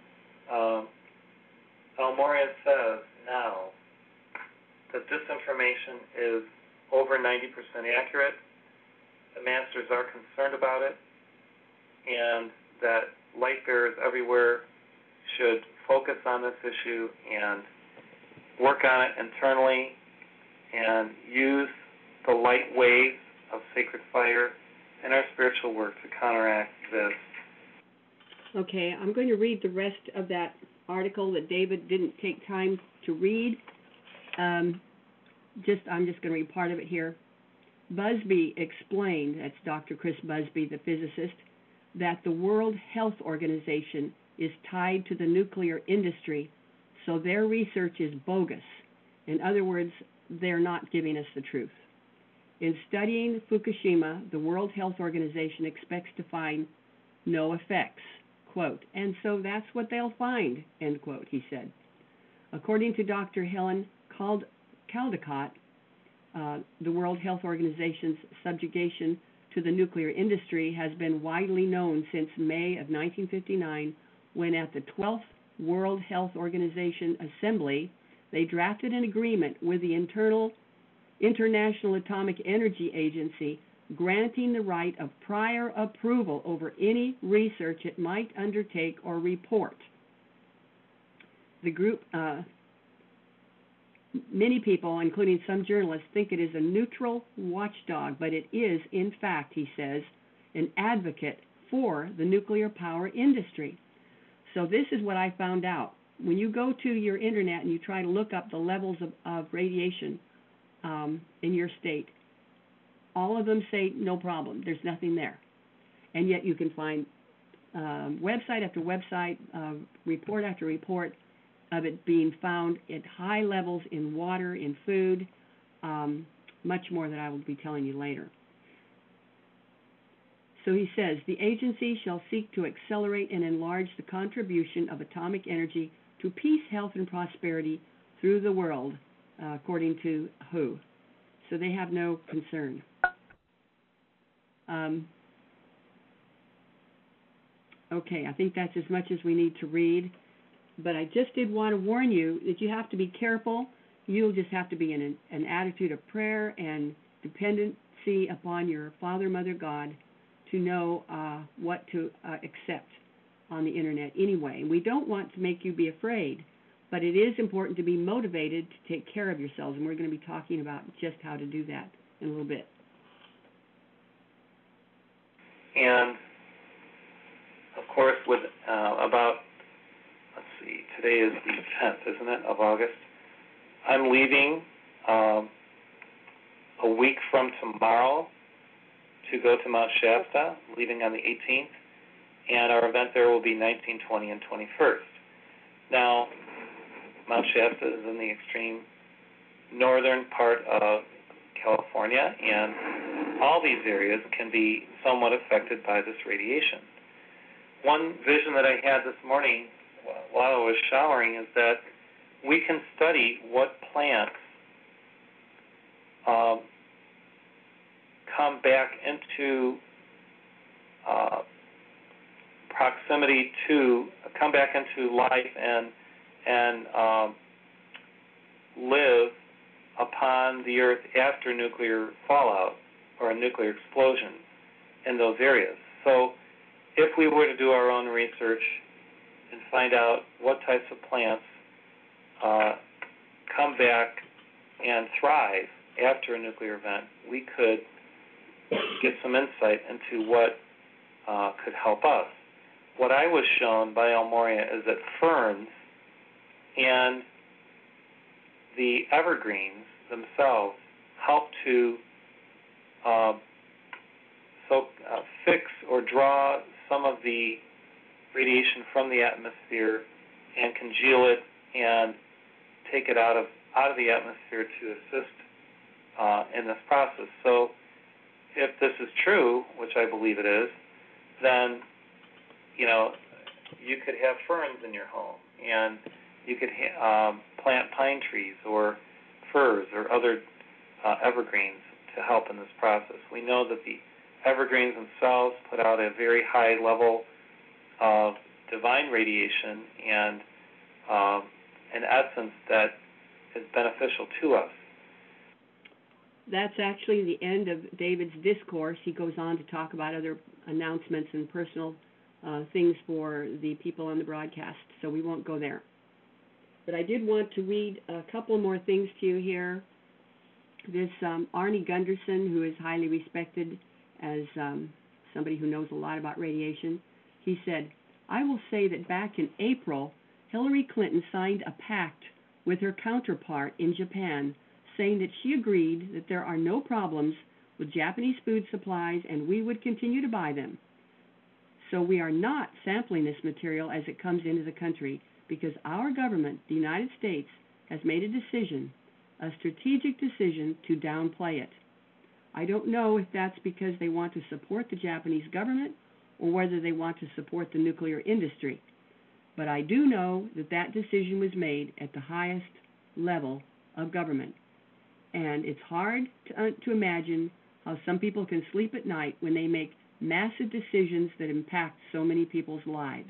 El Morya says now that this information is over 90% accurate. The masters are concerned about it, and that light bearers everywhere should focus on this issue and work on it internally and use the light waves of sacred fire in our spiritual work to counteract this. Okay, I'm going to read the rest of that article that David didn't take time to read. I'm just going to read part of it here. Busby explained, that's Dr. Chris Busby, the physicist, that the World Health Organization is tied to the nuclear industry, so their research is bogus. In other words, they're not giving us the truth. In studying Fukushima, the World Health Organization expects to find no effects, quote, and so that's what they'll find, end quote, he said. According to Dr. Helen Caldicott, the World Health Organization's subjugation to the nuclear industry has been widely known since May of 1959, when at the 12th World Health Organization Assembly, they drafted an agreement with the International Atomic Energy Agency granting the right of prior approval over any research it might undertake or report. The group, many people, including some journalists, think it is a neutral watchdog, but it is, in fact, he says, an advocate for the nuclear power industry. So this is what I found out. When you go to your internet and you try to look up the levels of radiation in your state, all of them say no problem, there's nothing there. And yet you can find website after website, report after report of it being found at high levels in water, in food, much more that I will be telling you later. So he says, the agency shall seek to accelerate and enlarge the contribution of atomic energy to peace, health, and prosperity through the world, according to WHO. So they have no concern. Okay, I think that's as much as we need to read. But I just did want to warn you that you have to be careful. You'll just have to be in an attitude of prayer and dependency upon your Father, Mother, God to know what to accept on the Internet anyway. And we don't want to make you be afraid, but it is important to be motivated to take care of yourselves, and we're going to be talking about just how to do that in a little bit. And, of course, with about, let's see, today is the 10th, isn't it, of August? I'm leaving a week from tomorrow to go to Mount Shasta, leaving on the 18th, and our event there will be 19, 20, and 21st. Now, Mount Shasta is in the extreme northern part of California, and all these areas can be somewhat affected by this radiation. One vision that I had this morning while I was showering is that we can study what plants come back into proximity to, come back into life and live upon the Earth after nuclear fallout or a nuclear explosion in those areas. So if we were to do our own research and find out what types of plants come back and thrive after a nuclear event, we could get some insight into what could help us. What I was shown by El Moria is that ferns and the evergreens themselves help to fix or draw some of the radiation from the atmosphere and congeal it and take it out of the atmosphere to assist in this process. So if this is true, which I believe it is, then you could have ferns in your home, and you could plant pine trees or firs or other evergreens to help in this process. We know that the evergreens themselves put out a very high level of divine radiation and an essence that is beneficial to us. That's actually the end of David's discourse. He goes on to talk about other announcements and personal things for the people on the broadcast, so we won't go there. But I did want to read a couple more things to you here. This Arnie Gunderson, who is highly respected as somebody who knows a lot about radiation, he said, "I will say that back in April, Hillary Clinton signed a pact with her counterpart in Japan, saying that she agreed that there are no problems with Japanese food supplies and we would continue to buy them. So we are not sampling this material as it comes into the country because our government, the United States, has made a decision, a strategic decision to downplay it. I don't know if that's because they want to support the Japanese government or whether they want to support the nuclear industry. But I do know that that decision was made at the highest level of government. And it's hard to imagine how some people can sleep at night when they make massive decisions that impact so many people's lives."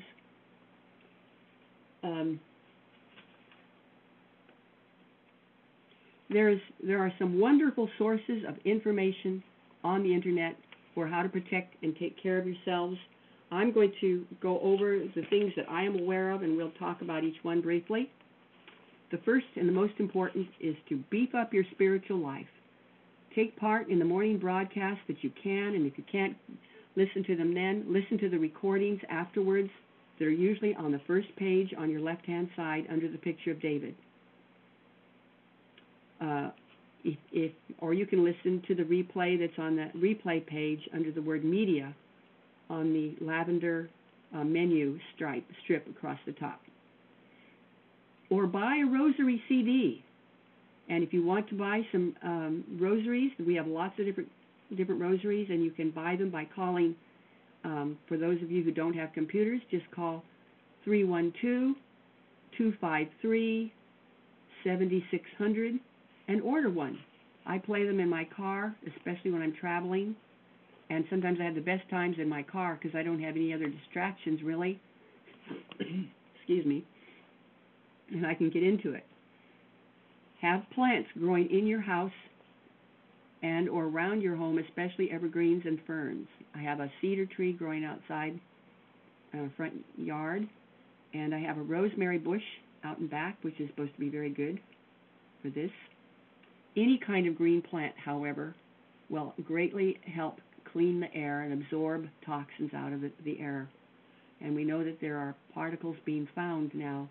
There are some wonderful sources of information on the Internet for how to protect and take care of yourselves. I'm going to go over the things that I am aware of, and we'll talk about each one briefly. The first and the most important is to beef up your spiritual life. Take part in the morning broadcast that you can, and if you can't listen to them then, listen to the recordings afterwards. They're usually on the first page on your left-hand side under the picture of David. Or you can listen to the replay that's on the replay page under the word media on the lavender menu strip across the top. Or buy a rosary CD. And if you want to buy some rosaries, we have lots of different rosaries, and you can buy them by calling, for those of you who don't have computers, just call 312-253-7600 and order one. I play them in my car, especially when I'm traveling, And sometimes I have the best times in my car because I don't have any other distractions, really. Excuse me. And I can get into it. Have plants growing in your house and or around your home, especially evergreens and ferns. I have a cedar tree growing outside front yard, and I have a rosemary bush out and back, which is supposed to be very good for this. Any kind of green plant, however, will greatly help clean the air and absorb toxins out of the air. And we know that there are particles being found now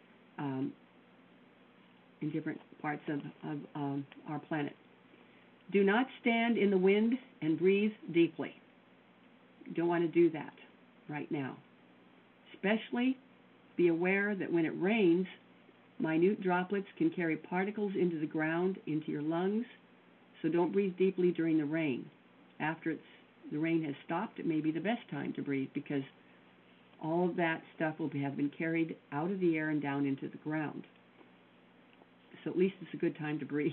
in different parts of our planet. Do not stand in the wind and breathe deeply. You don't want to do that right now. Especially be aware that when it rains, minute droplets can carry particles into the ground, into your lungs, so don't breathe deeply during the rain. After the rain has stopped, it may be the best time to breathe because all of that stuff will have been carried out of the air and down into the ground. So at least it's a good time to breathe.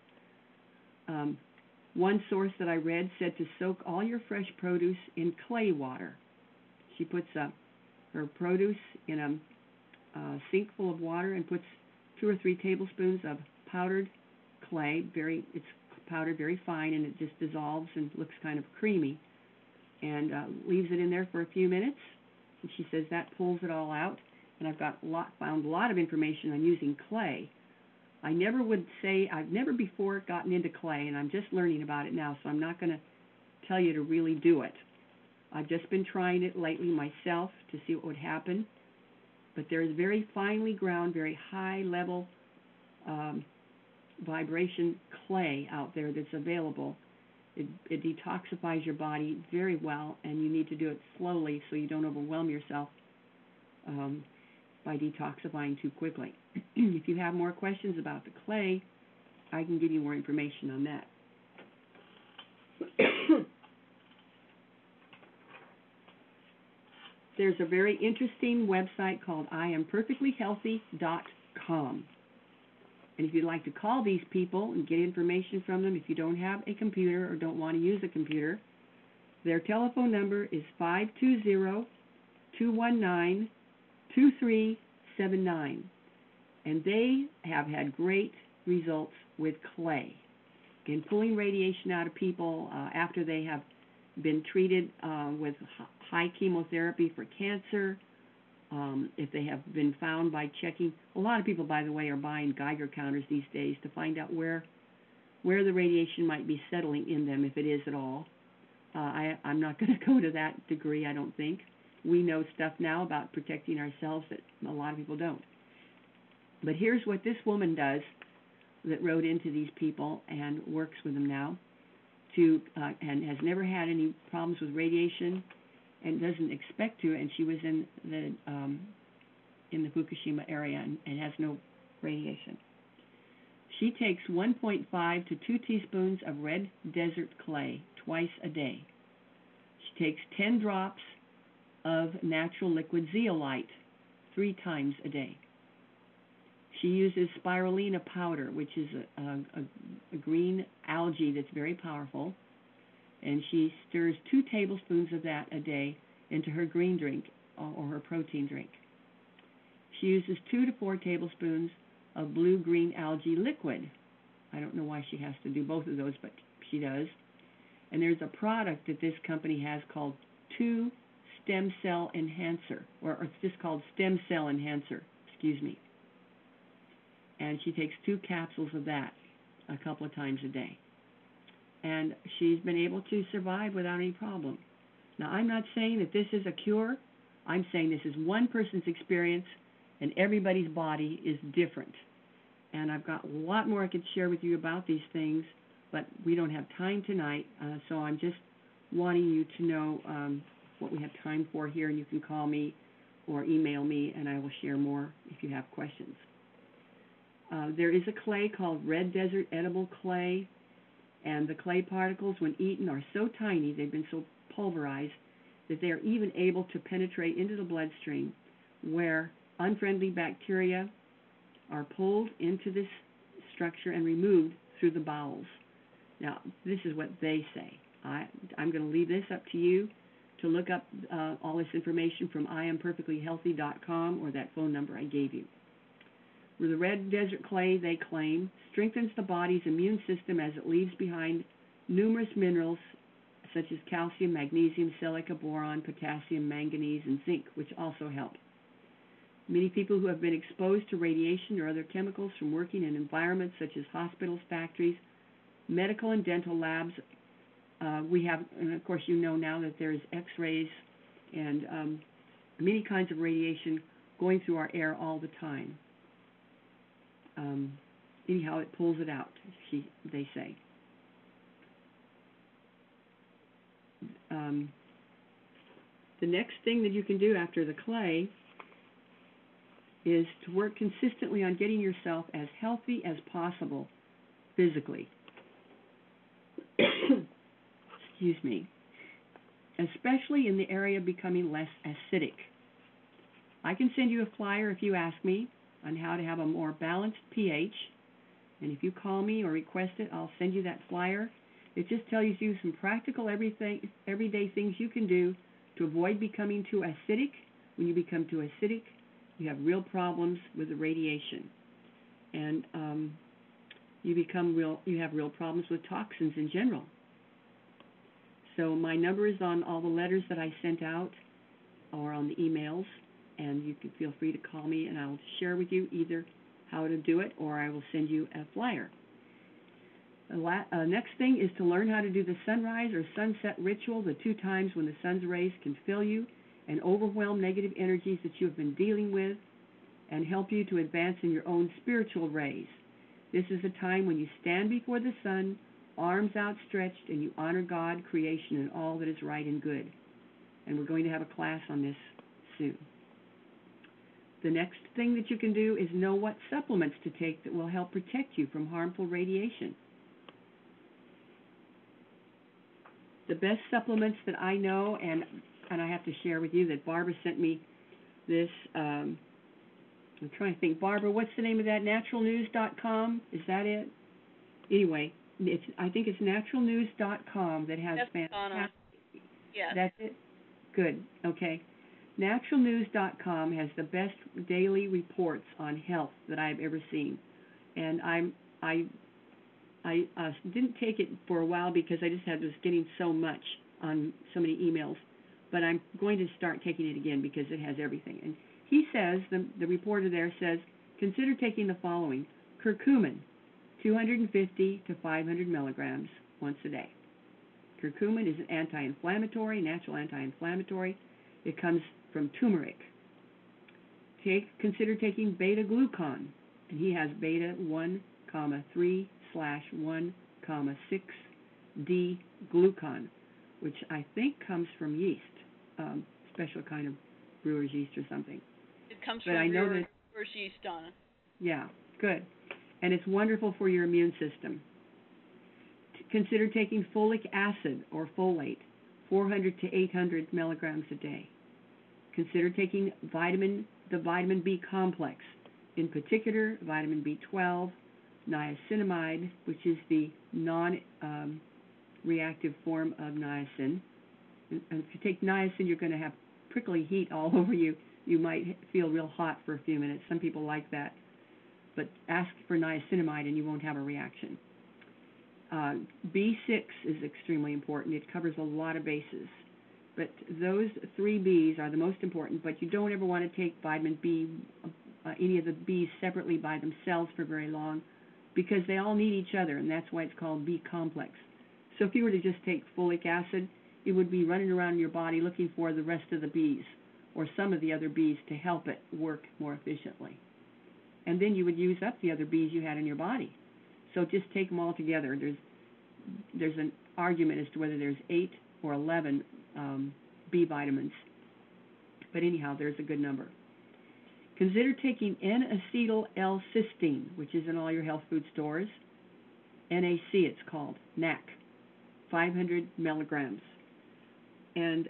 One source that I read said to soak all your fresh produce in clay water. She puts her produce in a sink full of water and puts 2 or 3 tablespoons of powdered clay. It's powdered very fine, and it just dissolves and looks kind of creamy, and leaves it in there for a few minutes. And she says that pulls it all out. And I've found a lot of information on using clay. I've never before gotten into clay, and I'm just learning about it now, so I'm not going to tell you to really do it. I've just been trying it lately myself to see what would happen. But there is very finely ground, very high level vibration clay out there that's available. It detoxifies your body very well, and you need to do it slowly so you don't overwhelm yourself by detoxifying too quickly. If you have more questions about the clay, I can give you more information on that. There's a very interesting website called IamPerfectlyHealthy.com. And if you'd like to call these people and get information from them, if you don't have a computer or don't want to use a computer, their telephone number is 520-219-2379. And they have had great results with clay in pulling radiation out of people after they have been treated with high chemotherapy for cancer. If they have been found by checking, a lot of people, by the way, are buying Geiger counters these days to find out where the radiation might be settling in them, if it is at all. I'm not going to go to that degree, I don't think. We know stuff now about protecting ourselves that a lot of people don't. But here's what this woman does that wrote into these people and works with them now and has never had any problems with radiation and doesn't expect to, and she was in the Fukushima area and has no radiation. She takes 1.5 to 2 teaspoons of red desert clay twice a day. She takes 10 drops of natural liquid zeolite 3 times a day. She uses spirulina powder, which is a green algae that's very powerful, and she stirs 2 tablespoons of that a day into her green drink or her protein drink. She uses 2 to 4 tablespoons of blue-green algae liquid. I don't know why she has to do both of those, but she does. And there's a product that this company has called 2 Stem Cell Enhancer, or it's just called Stem Cell Enhancer, And she takes 2 capsules of that a couple of times a day. And she's been able to survive without any problem. Now, I'm not saying that this is a cure. I'm saying this is one person's experience, and everybody's body is different. And I've got a lot more I could share with you about these things, but we don't have time tonight, so I'm just wanting you to know what we have time for here, and you can call me or email me, and I will share more if you have questions. There is a clay called Red Desert Edible Clay, and the clay particles, when eaten, are so tiny, they've been so pulverized, that they are even able to penetrate into the bloodstream, where unfriendly bacteria are pulled into this structure and removed through the bowels. Now, this is what they say. I'm going to leave this up to you to look up all this information from IamPerfectlyHealthy.com or that phone number I gave you. The red desert clay, they claim, strengthens the body's immune system as it leaves behind numerous minerals such as calcium, magnesium, silica, boron, potassium, manganese, and zinc, which also help. Many people who have been exposed to radiation or other chemicals from working in environments such as hospitals, factories, medical and dental labs, we have, and of course you know now that there's X-rays and many kinds of radiation going through our air all the time. Anyhow, it pulls it out, they say. The next thing that you can do after the clay is to work consistently on getting yourself as healthy as possible physically. Excuse me. Especially in the area becoming less acidic. I can send you a flyer if you ask me on how to have a more balanced pH. And if you call me or request it, I'll send you that flyer. It just tells you some practical everyday things you can do to avoid becoming too acidic. When you become too acidic, you have real problems with the radiation. And you have real problems with toxins in general. So my number is on all the letters that I sent out or on the emails, and you can feel free to call me and I'll share with you either how to do it or I will send you a flyer. The next thing is to learn how to do the sunrise or sunset ritual, the 2 times when the sun's rays can fill you and overwhelm negative energies that you have been dealing with and help you to advance in your own spiritual rays. This is a time when you stand before the sun, arms outstretched, and you honor God, creation, and all that is right and good. And we're going to have a class on this soon. The next thing that you can do is know what supplements to take that will help protect you from harmful radiation. The best supplements that I know, and I have to share with you that Barbara sent me this, I'm trying to think, Barbara, what's the name of that? Naturalnews.com? Is that it? Anyway, I think it's naturalnews.com that has fantastic. Yes. That's it? Good. Okay. Naturalnews.com has the best daily reports on health that I've ever seen. And I didn't take it for a while because I just was getting so much on so many emails. But I'm going to start taking it again because it has everything. And he says, the reporter there says, consider taking the following. Curcumin, 250 to 500 milligrams once a day. Curcumin is an anti-inflammatory, natural anti-inflammatory. It comes from turmeric. Consider taking beta-glucan, and he has beta 1,3/1,6D which I think comes from yeast, special kind of brewer's yeast or something. It comes but from I know brewer's that, yeast, Donna. Yeah, good. And it's wonderful for your immune system. Consider taking folic acid or folate, 400 to 800 milligrams a day. Consider taking the vitamin B complex, in particular vitamin B12, niacinamide, which is the non-reactive form of niacin. And if you take niacin, you're going to have prickly heat all over you. You might feel real hot for a few minutes. Some people like that. But ask for niacinamide and you won't have a reaction. B6 is extremely important. It covers a lot of bases. But those 3 Bs are the most important, but you don't ever want to take vitamin B, any of the Bs separately by themselves for very long, because they all need each other, and that's why it's called B complex. So if you were to just take folic acid, it would be running around in your body looking for the rest of the Bs, or some of the other Bs to help it work more efficiently. And then you would use up the other Bs you had in your body. So just take them all together. There's an argument as to whether there's 8 or 11 B vitamins. But anyhow, there's a good number. Consider taking N-acetyl-L-cysteine, which is in all your health food stores. NAC it's called, NAC, 500 milligrams. And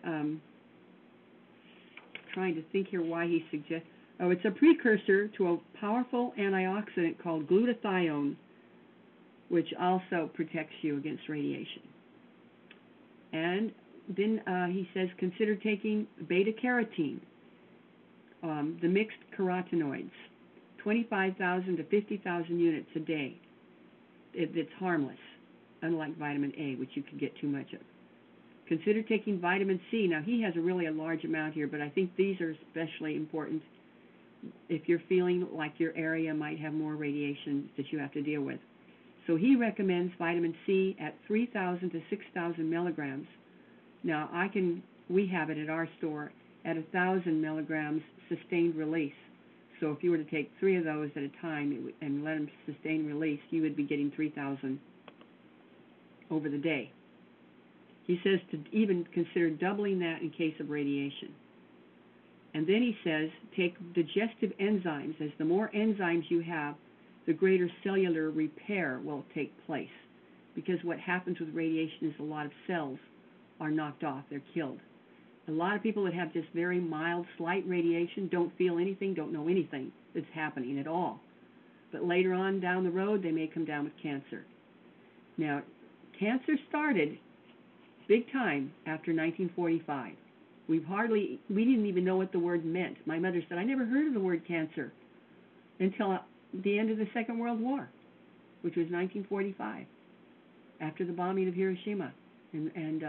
trying to think here why he suggests. Oh, it's a precursor to a powerful antioxidant called glutathione, which also protects you against radiation. And then he says consider taking beta-carotene, the mixed carotenoids, 25,000 to 50,000 units a day. It's harmless, unlike vitamin A, which you can get too much of. Consider taking vitamin C. Now, he has a large amount here, but I think these are especially important if you're feeling like your area might have more radiation that you have to deal with. So he recommends vitamin C at 3,000 to 6,000 milligrams. Now, we have it at our store at 1,000 milligrams sustained release. So if you were to take 3 of those at a time and let them sustain release, you would be getting 3,000 over the day. He says to even consider doubling that in case of radiation. And then he says take digestive enzymes. As the more enzymes you have, the greater cellular repair will take place. Because what happens with radiation is a lot of cells are knocked off, they're killed. A lot of people that have just very mild, slight radiation don't feel anything, don't know anything that's happening at all. But later on down the road, they may come down with cancer. Now, cancer started big time after 1945. We didn't even know what the word meant. My mother said, I never heard of the word cancer until the end of the Second World War, which was 1945, after the bombing of Hiroshima and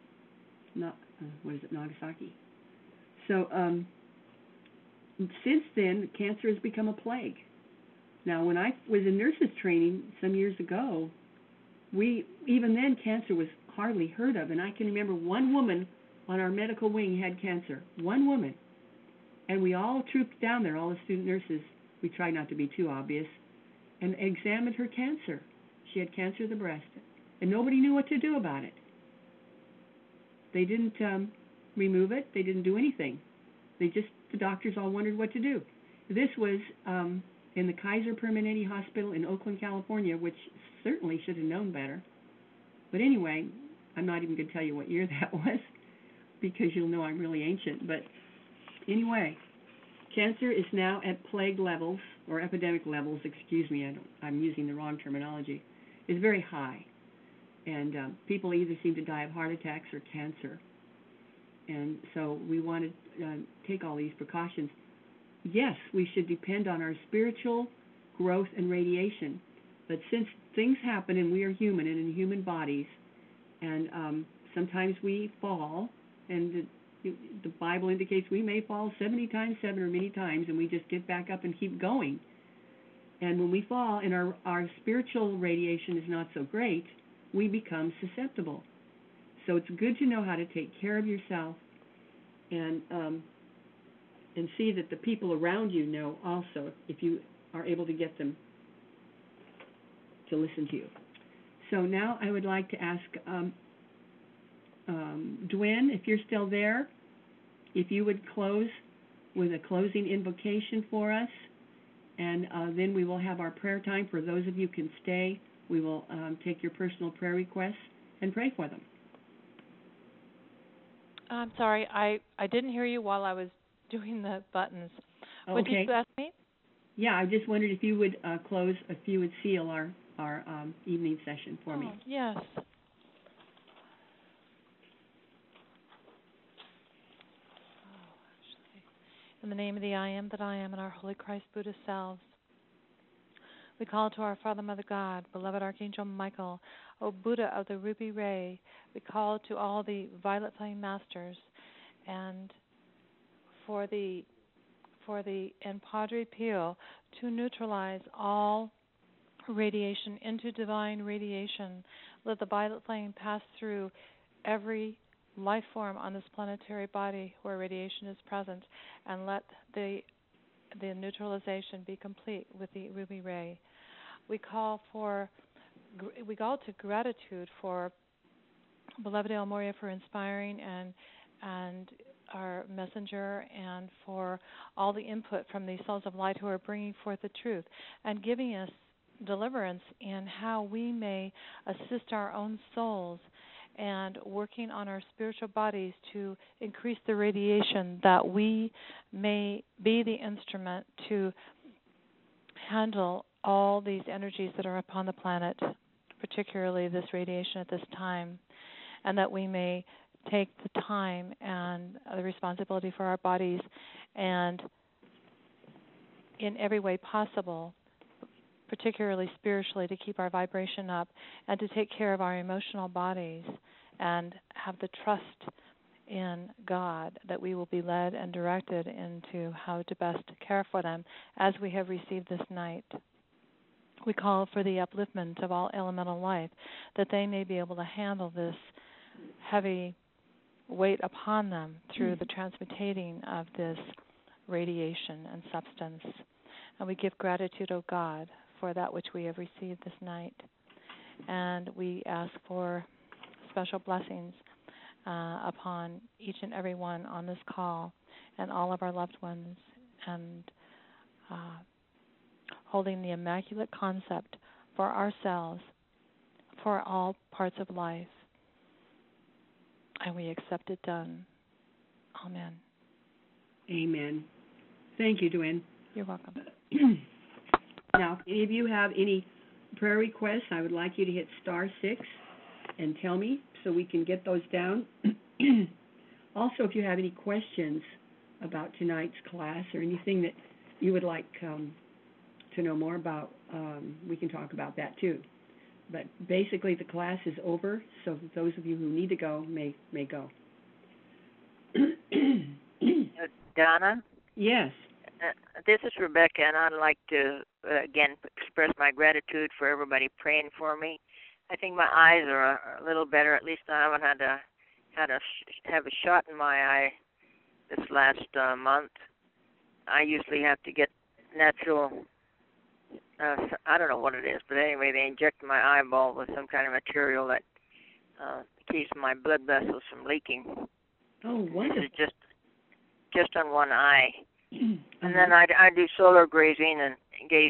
Nagasaki. So since then, cancer has become a plague. Now, when I was in nurses training some years ago, even then cancer was hardly heard of, and I can remember one woman on our medical wing had cancer, one woman, and we all trooped down there, all the student nurses. We tried not to be too obvious, and examined her cancer. She had cancer of the breast, and nobody knew what to do about it. They didn't remove it. They didn't do anything. The doctors all wondered what to do. This was in the Kaiser Permanente Hospital in Oakland, California, which certainly should have known better. But anyway, I'm not even going to tell you what year that was, because you'll know I'm really ancient. But anyway, cancer is now at plague levels, or epidemic levels, excuse me, I'm using the wrong terminology, is very high. And people either seem to die of heart attacks or cancer. And so we want to take all these precautions. Yes, we should depend on our spiritual growth and radiation. But since things happen and we are human and in human bodies, and sometimes we fall, and the Bible indicates we may fall 70 times 7 or many times, and we just get back up and keep going. And when we fall and our spiritual radiation is not so great, we become susceptible. So it's good to know how to take care of yourself and see that the people around you know also, if you are able to get them to listen to you. So now I would like to ask Dwayne, if you're still there, if you would close with a closing invocation for us, and then we will have our prayer time. For those of you who can stay, we will take your personal prayer requests and pray for them. I'm sorry, I didn't hear you while I was doing the buttons. What Okay. did you ask me? Yeah, I just wondered if you would close, if you would seal our evening session for me. Yes. In the name of the I Am that I Am and our Holy Christ Buddha selves, we call to our Father, Mother God, beloved Archangel Michael, O Buddha of the Ruby Ray. We call to all the Violet Flame Masters, and for the and Padre Pio to neutralize all radiation into divine radiation. Let the violet flame pass through every life form on this planetary body where radiation is present, and let the neutralization be complete with the ruby ray. We call to gratitude for beloved El Morya for inspiring and our messenger, and for all the input from the souls of light who are bringing forth the truth and giving us deliverance in how we may assist our own souls and working on our spiritual bodies to increase the radiation, that we may be the instrument to handle all these energies that are upon the planet, particularly this radiation at this time. and that we may take the time and the responsibility for our bodies and in every way possible, particularly spiritually, to keep our vibration up and to take care of our emotional bodies and have the trust in God that we will be led and directed into how to best care for them as we have received this night. We call for the upliftment of all elemental life, that they may be able to handle this heavy weight upon them through the transmutating of this radiation and substance. And we give gratitude, O God, for that which we have received this night. And we ask for special blessings upon each and every one on this call and all of our loved ones, and holding the immaculate concept for ourselves, for all parts of life. And we accept it done. Amen. Amen. Thank you, Dwayne. You're welcome. Now, if any of you have any prayer requests, I would like you to hit *6 and tell me so we can get those down. Also, if you have any questions about tonight's class or anything that you would like to know more about, we can talk about that too. But basically, the class is over, so those of you who need to go may go. Donna? Yes. This is Rebecca, and I'd like to, again, express my gratitude for everybody praying for me. I think my eyes are a little better. At least I haven't had to have a shot in my eye this last month. I usually have to get natural, I don't know what it is, but anyway, they inject my eyeball with some kind of material that keeps my blood vessels from leaking. Oh, wonderful. This is just on one eye. And then I do solar gazing and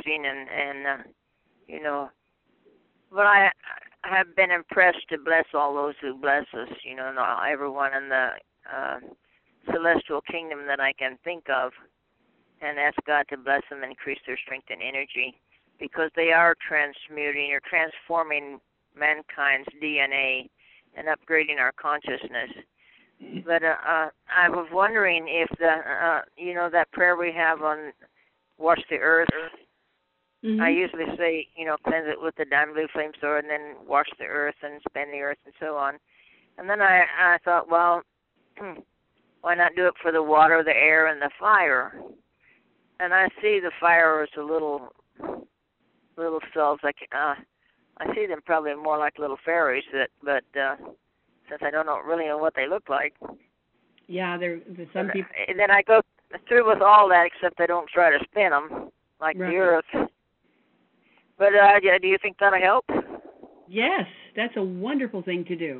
you know, but I have been impressed to bless all those who bless us, you know, everyone in the celestial kingdom that I can think of, and ask God to bless them and increase their strength and energy, because they are transmuting or transforming mankind's DNA and upgrading our consciousness. But I was wondering if you know, that prayer we have on wash the earth. Mm-hmm. I usually say, you know, cleanse it with the diamond blue flame sword, and then wash the earth and spend the earth and so on. And then I thought, well, why not do it for the water, the air, and the fire? And I see the fire as a little cells. Like I see them probably more like little fairies. But since I don't really know what they look like. Yeah, there's some people. And then I go through with all that, except I don't try to spin them like right. the earth. But do you think that'll help? Yes, that's a wonderful thing to do.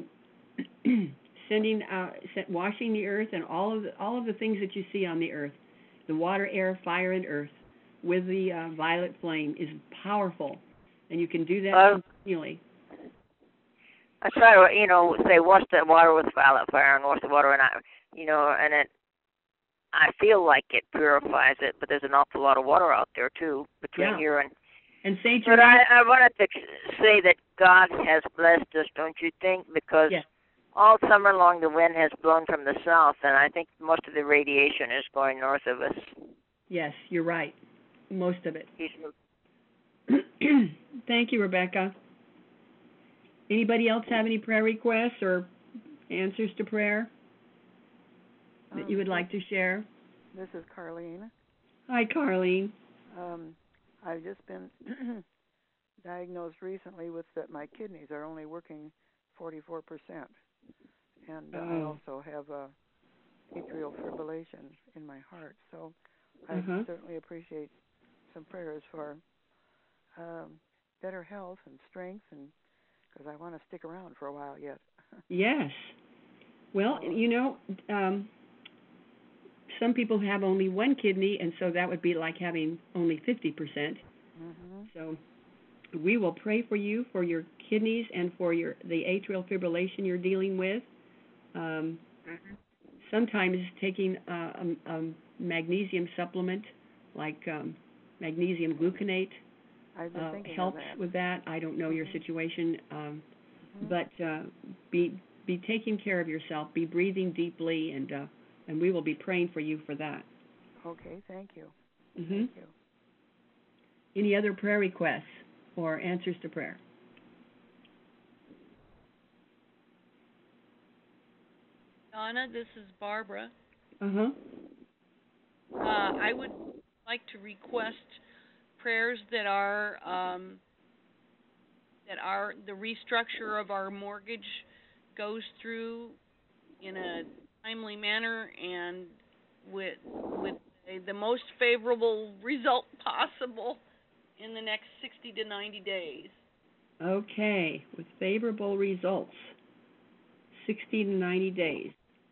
Washing the earth and all of the things that you see on the earth, the water, air, fire, and earth, with the violet flame is powerful, and you can do that continually. I try to, you know, say wash the water with violet fire and wash the water, and I feel like it purifies it, but there's an awful lot of water out there too between here and. But I wanted to say that God has blessed us, don't you think? Because all summer long the wind has blown from the south, and I think most of the radiation is going north of us. Yes, you're right. Most of it. Thank you, Rebecca. Anybody else have any prayer requests or answers to prayer that you would like to share? This is Carlene. Hi, Carlene. I've just been diagnosed recently with that my kidneys are only working 44%. And I also have atrial fibrillation in my heart. So I certainly appreciate some prayers for better health and strength, and because I want to stick around for a while yet. Yes. Well, you know, some people have only one kidney, and so that would be like having only 50%. Mm-hmm. So we will pray for you, for your kidneys, and for the atrial fibrillation you're dealing with. Sometimes taking a magnesium supplement, like magnesium gluconate, helps with that. I don't know your situation, But be taking care of yourself. Be breathing deeply, and we will be praying for you for that. Okay, thank you. Mm-hmm. Thank you. Any other prayer requests or answers to prayer? Donna, this is Barbara. Uh-huh. I would like to request prayers that are the restructure of our mortgage goes through in a timely manner and with the most favorable result possible in the next 60 to 90 days. Okay, with favorable results, 60 to 90 days.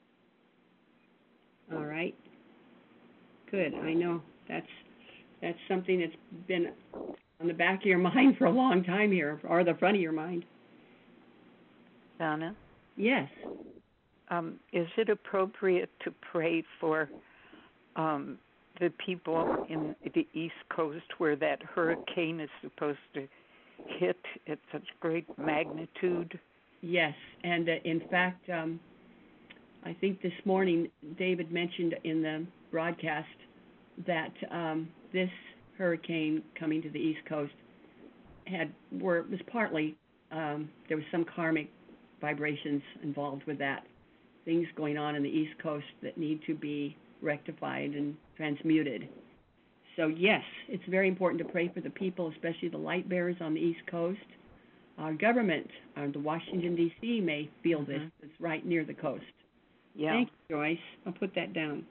All right. Good. I know that's something that's been on the back of your mind for a long time here, or the front of your mind. Donna? Yes. Is it appropriate to pray for the people in the East Coast where that hurricane is supposed to hit at such great magnitude? Yes, and in fact, I think this morning David mentioned in the broadcast that this hurricane coming to the East Coast was partly there was some karmic vibrations involved with that. Things going on in the East Coast that need to be rectified and transmuted. So yes, it's very important to pray for the people, especially the light bearers on the East Coast. Our government, the Washington, D.C. may feel this. It's right near the coast. Yeah. Thank you, Joyce. I'll put that down.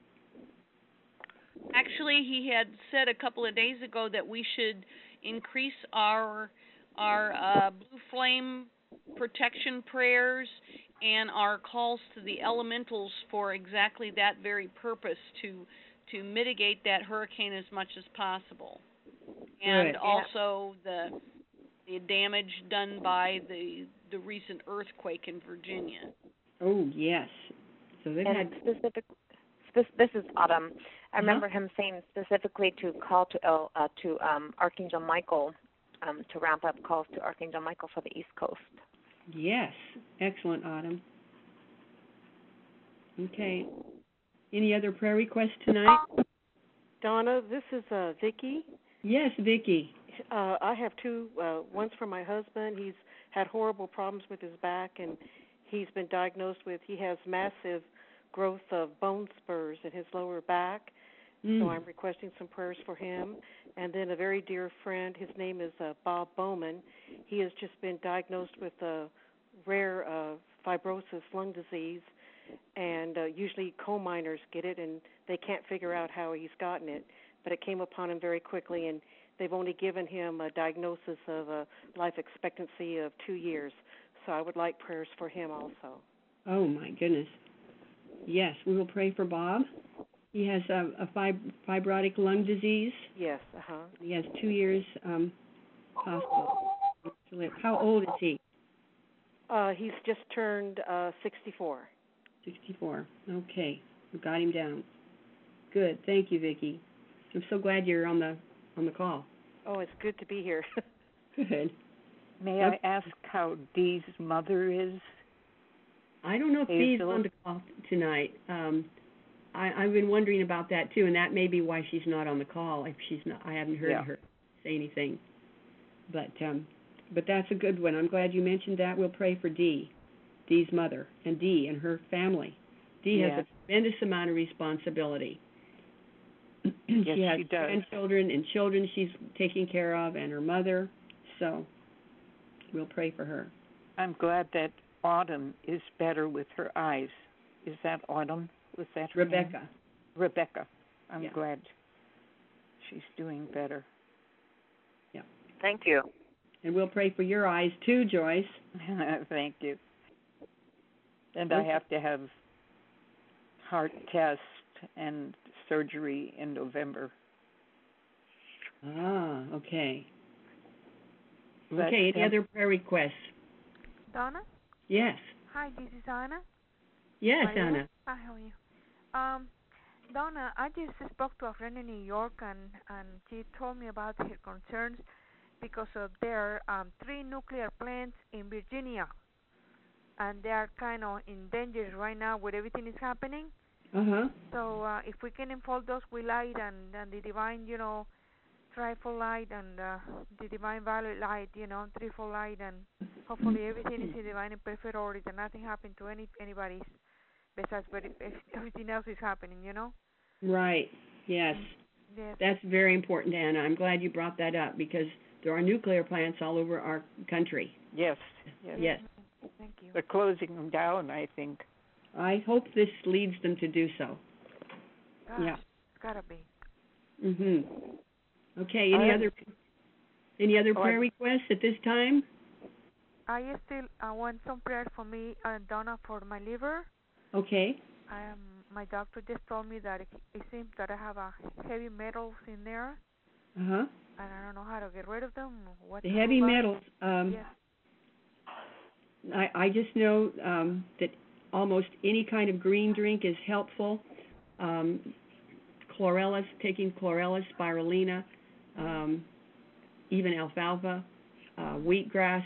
Actually, he had said a couple of days ago that we should increase our blue flame protection prayers and our calls to the elementals for exactly that very purpose, to mitigate that hurricane as much as possible. And also the damage done by the recent earthquake in Virginia. Oh, yes. So they've had this is Autumn. I remember him saying specifically to call to Archangel Michael, to ramp up calls to Archangel Michael for the East Coast. Yes. Excellent, Autumn. Okay. Any other prayer requests tonight? Donna, this is Vicki. Yes, Vicki. I have two. One's for my husband. He's had horrible problems with his back, and he's been diagnosed with, he has massive growth of bone spurs in his lower back. So I'm requesting some prayers for him. And then a very dear friend, his name is Bob Bowman. He has just been diagnosed with a rare fibrosis lung disease, and usually coal miners get it, and they can't figure out how he's gotten it. But it came upon him very quickly, and they've only given him a diagnosis of a life expectancy of 2 years. So I would like prayers for him also. Oh, my goodness. Yes, we will pray for Bob. He has a fibrotic lung disease. Yes, He has 2 years hospital to live. How old is he? He's just turned 64. 64. Okay, we got him down. Good. Thank you, Vicki. I'm so glad you're on the call. Oh, it's good to be here. Good. May I ask how Dee's mother is? I don't know if Dee's on the call tonight. I've been wondering about that too, and that may be why she's not on the call. If she's not, I haven't heard her say anything. But that's a good one. I'm glad you mentioned that. We'll pray for Dee's mother, and Dee and her family. Dee has a tremendous amount of responsibility. She has grandchildren and children she's taking care of, and her mother. So we'll pray for her. I'm glad that Autumn is better with her eyes. Is that Autumn? Was that her Rebecca? Name? Rebecca. I'm glad she's doing better. Yeah. Thank you. And we'll pray for your eyes too, Joyce. Thank you. And I have to have heart test and surgery in November. Ah, okay. But, okay, any other prayer requests? Donna? Yes. Hi, this is Anna. Yes, Anna. Hi, how are you? Donna, I just spoke to a friend in New York, and she told me about her concerns. because there are 3 nuclear plants in Virginia, and they are kind of in danger right now with everything is happening. So if we can enfold those with light and the divine, trifold light and the divine violet light, threefold light, and hopefully everything is in divine and perfect order, that nothing happened to anybody besides, but if everything else is happening, Right. Yes. Yes. That's very important, Anna. I'm glad you brought that up because there are nuclear plants all over our country. Yes. Yes. Thank you. They're closing them down, I think. I hope this leads them to do so. Gosh, Yeah. It's gotta be. Okay. Any other prayer requests at this time? I still want some prayer for me, Donna, for my liver. Okay. My doctor just told me that it seems that I have heavy metals in there, And I don't know how to get rid of them. What the heavy metals. Yes. I just know that almost any kind of green drink is helpful. Chlorella, taking chlorella, spirulina, even alfalfa, wheatgrass.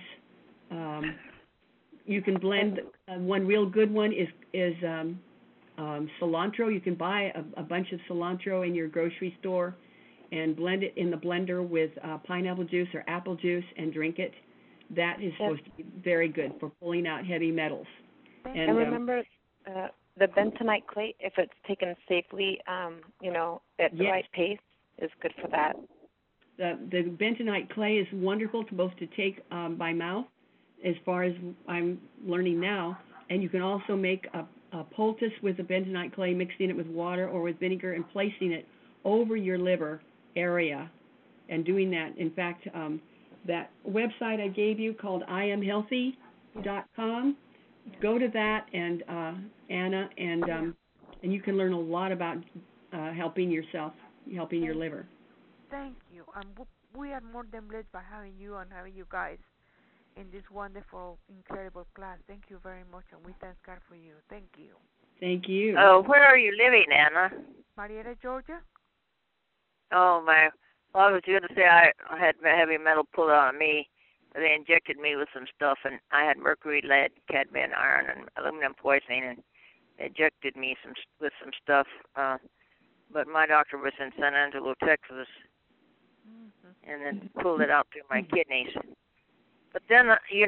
You can blend. One real good one is cilantro. You can buy a bunch of cilantro in your grocery store and blend it in the blender with pineapple juice or apple juice and drink it. That is supposed to be very good for pulling out heavy metals. And remember, the bentonite clay, if it's taken safely, at the right pace, is good for that. The bentonite clay is wonderful both to take by mouth, as far as I'm learning now, and you can also make a poultice with the bentonite clay, mixing it with water or with vinegar and placing it over your liver area and doing that. In fact, that website I gave you called IamHealthy.com, go to that and Anna, and you can learn a lot about helping yourself, helping your liver. Thank you. We are more than blessed by having you and having you guys in this wonderful, incredible class. Thank you very much, and we thank God for you. Thank you. Thank you. Oh, where are you living, Anna? Marietta, Georgia. Oh, my. Well, I was going to say I had heavy metal pulled out of me. They injected me with some stuff, and I had mercury, lead, cadmium, iron, and aluminum poisoning, and they injected me with some stuff. But my doctor was in San Angelo, Texas, and then pulled it out through my kidneys. But then,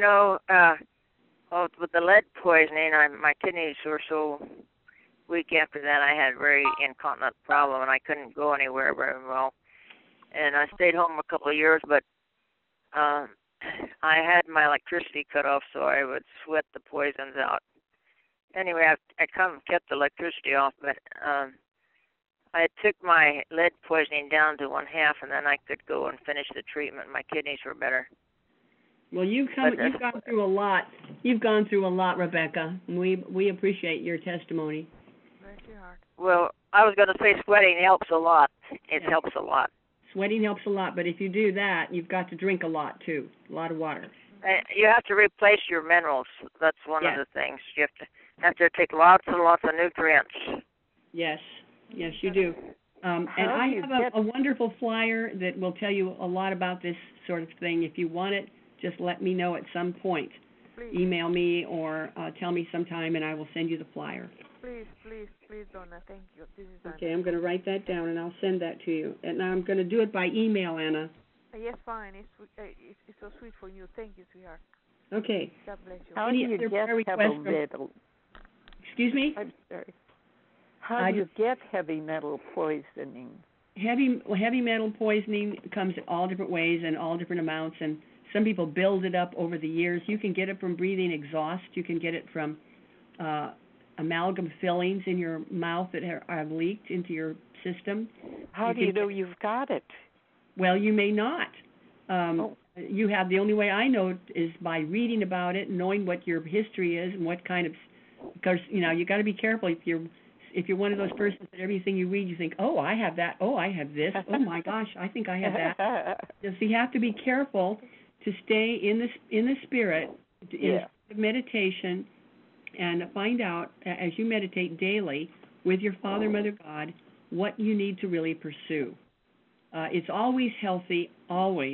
with the lead poisoning, my kidneys were so weak after that. I had a very incontinent problem, and I couldn't go anywhere very well. And I stayed home a couple of years, but I had my electricity cut off, so I would sweat the poisons out. Anyway, I kind of kept the electricity off, but I took my lead poisoning down to 1/2, and then I could go and finish the treatment. My kidneys were better. Well, you've gone through a lot. You've gone through a lot, Rebecca. We appreciate your testimony. Bless your heart. Well, I was going to say sweating helps a lot. It helps a lot. Sweating helps a lot, but if you do that, you've got to drink a lot too, a lot of water. You have to replace your minerals. That's one of the things. You have to take lots and lots of nutrients. Yes, you do. And I have a wonderful flyer that will tell you a lot about this sort of thing. If you want it, just let me know at some point. Please. Email me or tell me sometime, and I will send you the flyer. Please, Donna. Thank you. This is Okay, I'm going to write that down, and I'll send that to you. And I'm going to do it by email, Anna. Yes, fine. It's so sweet for you. Thank you, sweetheart. Okay. God bless you. How do you get heavy metal? Excuse me? I'm sorry. How do you get heavy metal poisoning? Heavy metal poisoning comes all different ways and all different amounts, and some people build it up over the years. You can get it from breathing exhaust. You can get it from amalgam fillings in your mouth that have leaked into your system. How do you know you've got it? Well, you may not. You have, the only way I know is by reading about it, knowing what your history is and what kind of, because you got to be careful if you're one of those persons that everything you read you think, oh, I have that, oh, I have this, oh my gosh, I think I have that. So you have to be careful to stay in the spirit, in meditation, and find out as you meditate daily with your Father, Mother, God, what you need to really pursue. It's always healthy, always,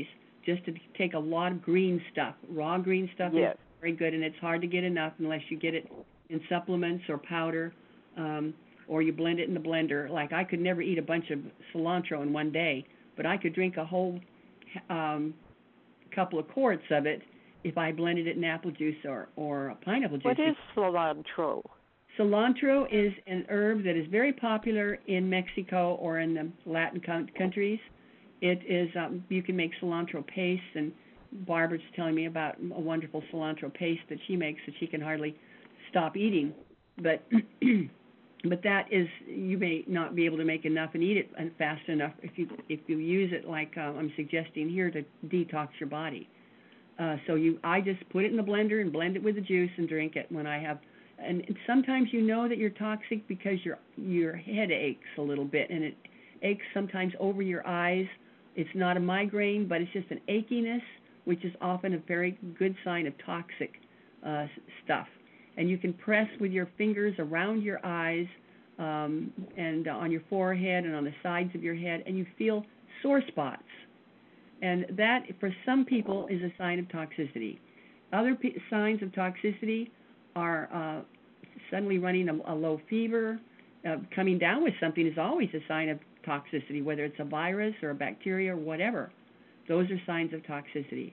just to take a lot of green stuff. Raw green stuff Yes. is very good, and it's hard to get enough unless you get it in supplements or powder, or you blend it in the blender. Like I could never eat a bunch of cilantro in one day, but I could drink a whole couple of quarts of it if I blended it in apple juice or pineapple juice. What is cilantro? Cilantro is an herb that is very popular in Mexico or in the Latin countries. It is, you can make cilantro paste, and Barbara's telling me about a wonderful cilantro paste that she makes that she can hardly stop eating. But but that is, you may not be able to make enough and eat it fast enough if you use it like I'm suggesting here to detox your body. I just put it in the blender and blend it with the juice and drink it when I have. And sometimes you know that you're toxic because your head aches a little bit, and it aches sometimes over your eyes. It's not a migraine, but it's just an achiness, which is often a very good sign of toxic stuff. And you can press with your fingers around your eyes and on your forehead and on the sides of your head, and you feel sore spots. And that, for some people, is a sign of toxicity. Other signs of toxicity are suddenly running a low fever. Coming down with something is always a sign of toxicity, whether it's a virus or a bacteria or whatever. Those are signs of toxicity.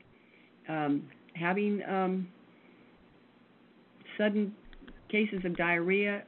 Having sudden cases of diarrhea,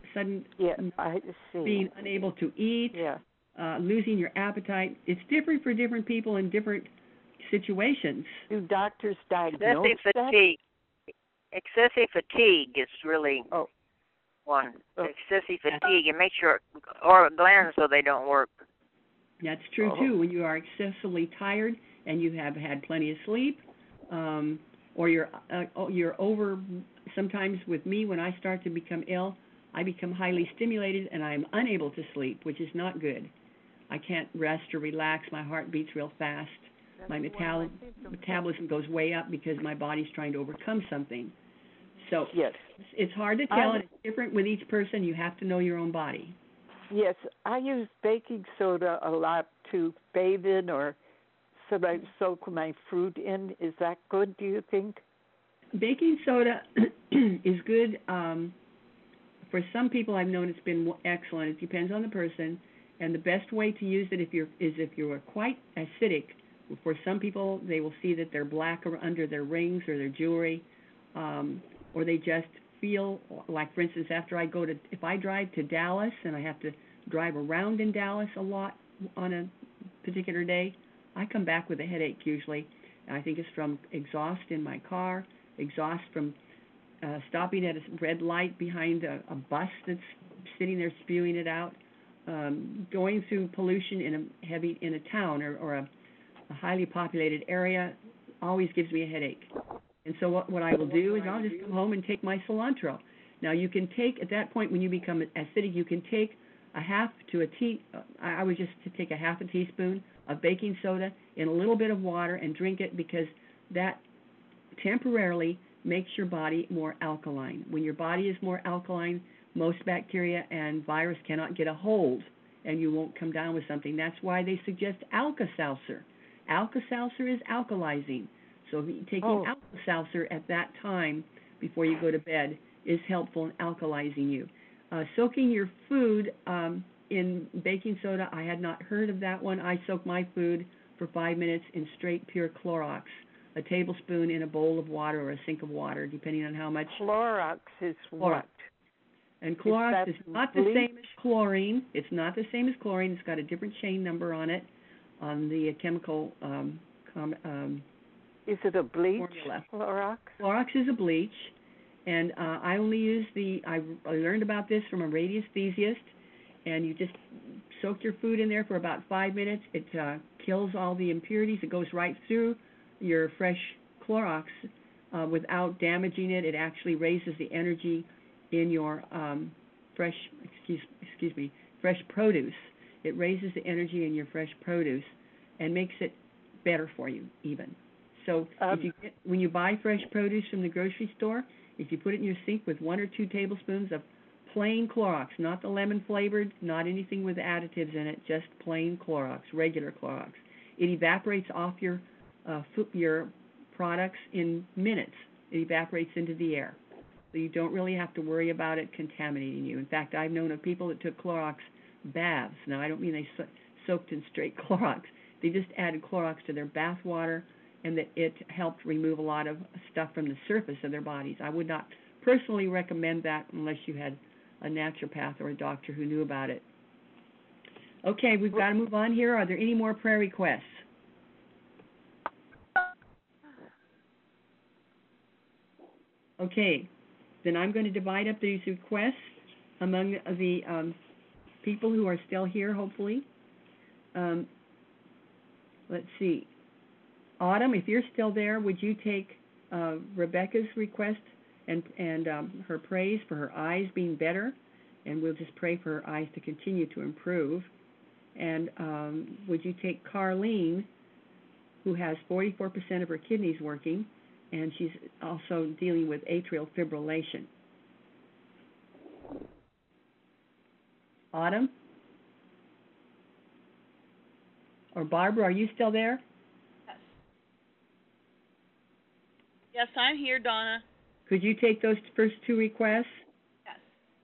being unable to eat, losing your appetite. It's different for different people in different situations. Do doctors diagnose that? Excessive fatigue is really one. Excessive fatigue. It makes your glands so they don't work. That's true too. When you are excessively tired and you have had plenty of sleep, or you're over. Sometimes with me, when I start to become ill, I become highly stimulated and I'm unable to sleep, which is not good. I can't rest or relax. My heart beats real fast. My metabolism goes way up because my body's trying to overcome something. So it's hard to tell, and it's different with each person. You have to know your own body. Yes, I use baking soda a lot to bathe in, or sometimes soak my fruit in. Is that good, do you think? Baking soda is good. For some people, I've known it's been excellent. It depends on the person, and the best way to use it if you're quite acidic. For some people, they will see that they're black under their rings or their jewelry, or they just feel like, for instance, if I drive to Dallas and I have to drive around in Dallas a lot on a particular day, I come back with a headache usually. I think it's from exhaust in my car, exhaust from stopping at a red light behind a bus that's sitting there spewing it out, going through pollution in a town or a highly populated area always gives me a headache. And so what I will do is I'll just come home and take my cilantro. Now you can take, at that point when you become acidic, you can take I would just take a half a teaspoon of baking soda in a little bit of water and drink it, because that temporarily makes your body more alkaline. When your body is more alkaline, most bacteria and virus cannot get a hold, and you won't come down with something. That's why they suggest Alka-Seltzer. Alka-Seltzer is alkalizing. So taking Alka-Seltzer at that time before you go to bed is helpful in alkalizing you. Soaking your food in baking soda, I had not heard of that one. I soak my food for 5 minutes in straight pure Clorox, a tablespoon in a bowl of water or a sink of water, depending on how much. Clorox is what? And Clorox is not the same as chlorine. It's not the same as chlorine. It's got a different chain number on it, on the chemical Is it a bleach, formula. Clorox? Clorox is a bleach, and I only use I learned about this from a radiesthesist, and you just soak your food in there for about 5 minutes. It kills all the impurities. It goes right through your fresh Clorox without damaging it. It actually raises the energy in your fresh produce. It raises the energy in your fresh produce and makes it better for you even. So when you buy fresh produce from the grocery store, if you put it in your sink with 1 or 2 tablespoons of plain Clorox, not the lemon flavored, not anything with additives in it, just plain Clorox, regular Clorox, it evaporates off your your products in minutes. It evaporates into the air. So you don't really have to worry about it contaminating you. In fact, I've known of people that took Clorox baths. Now, I don't mean they soaked in straight Clorox. They just added Clorox to their bath water, and that it helped remove a lot of stuff from the surface of their bodies. I would not personally recommend that unless you had a naturopath or a doctor who knew about it. Okay, we've got to move on here. Are there any more prayer requests? Okay, then I'm going to divide up these requests among the people who are still here, hopefully. Let's see. Autumn, if you're still there, would you take Rebecca's request and her praise for her eyes being better? And we'll just pray for her eyes to continue to improve. And would you take Carlene, who has 44% of her kidneys working, and she's also dealing with atrial fibrillation? Autumn? Or Barbara, are you still there? Yes, I'm here, Donna. Could you take those first two requests? Yes.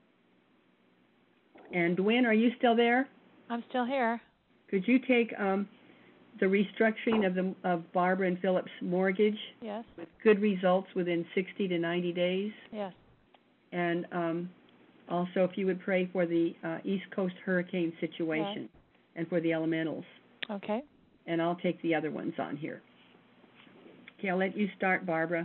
And Dwayne, are you still there? I'm still here. Could you take the restructuring of Barbara and Philip's mortgage? Yes. With good results within 60 to 90 days? Yes. And also, if you would pray for the East Coast hurricane situation, yes, and for the elementals. Okay. And I'll take the other ones on here. Okay, I'll let you start, Barbara.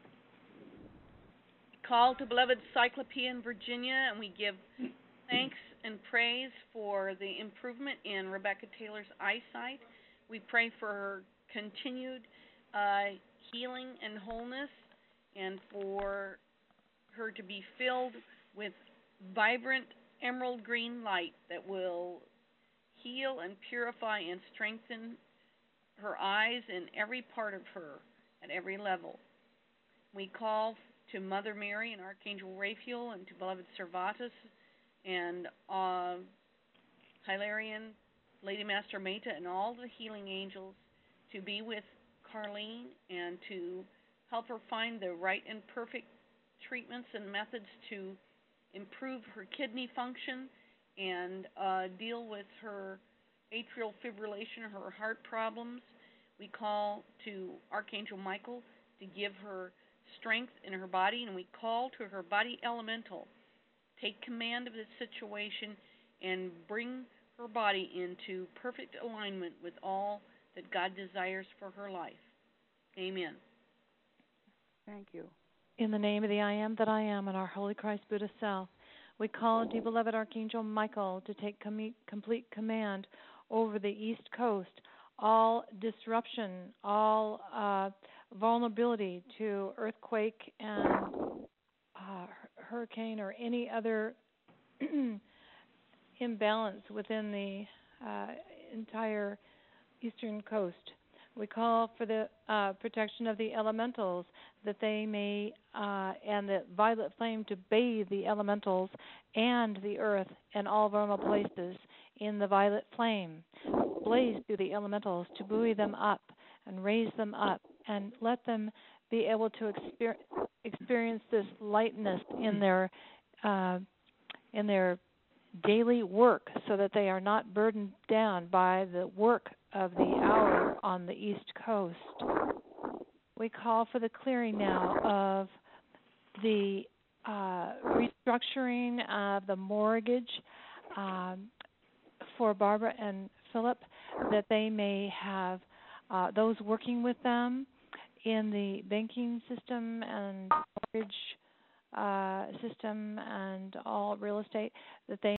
Call to beloved Cyclopea in Virginia, and we give thanks and praise for the improvement in Rebecca Taylor's eyesight. We pray for her continued healing and wholeness, and for her to be filled with vibrant emerald green light that will heal and purify and strengthen her eyes and every part of her at every level. We call to Mother Mary and Archangel Raphael and to beloved Servatus and Hilarion, Lady Master Meta, and all the healing angels to be with Carlene and to help her find the right and perfect treatments and methods to improve her kidney function and deal with her atrial fibrillation, her heart problems. We call to Archangel Michael to give her strength in her body, and we call to her body elemental. Take command of this situation and bring her body into perfect alignment with all that God desires for her life. Amen. Thank you. In the name of the I Am that I Am and our Holy Christ Buddha Self, we call the beloved Archangel Michael to take complete command over the East Coast. All disruption, all vulnerability to earthquake and hurricane or any other imbalance within the entire eastern coast. We call for the protection of the elementals, that they may, and the violet flame to bathe the elementals and the earth and all vulnerable places in the violet flame. Blaze through the elementals to buoy them up and raise them up and let them be able to experience this lightness in their daily work, so that they are not burdened down by the work of the hour on the East Coast. We call for the clearing now of the restructuring of the mortgage for Barbara and Philip, that they may have those working with them in the banking system and mortgage system and all real estate, that they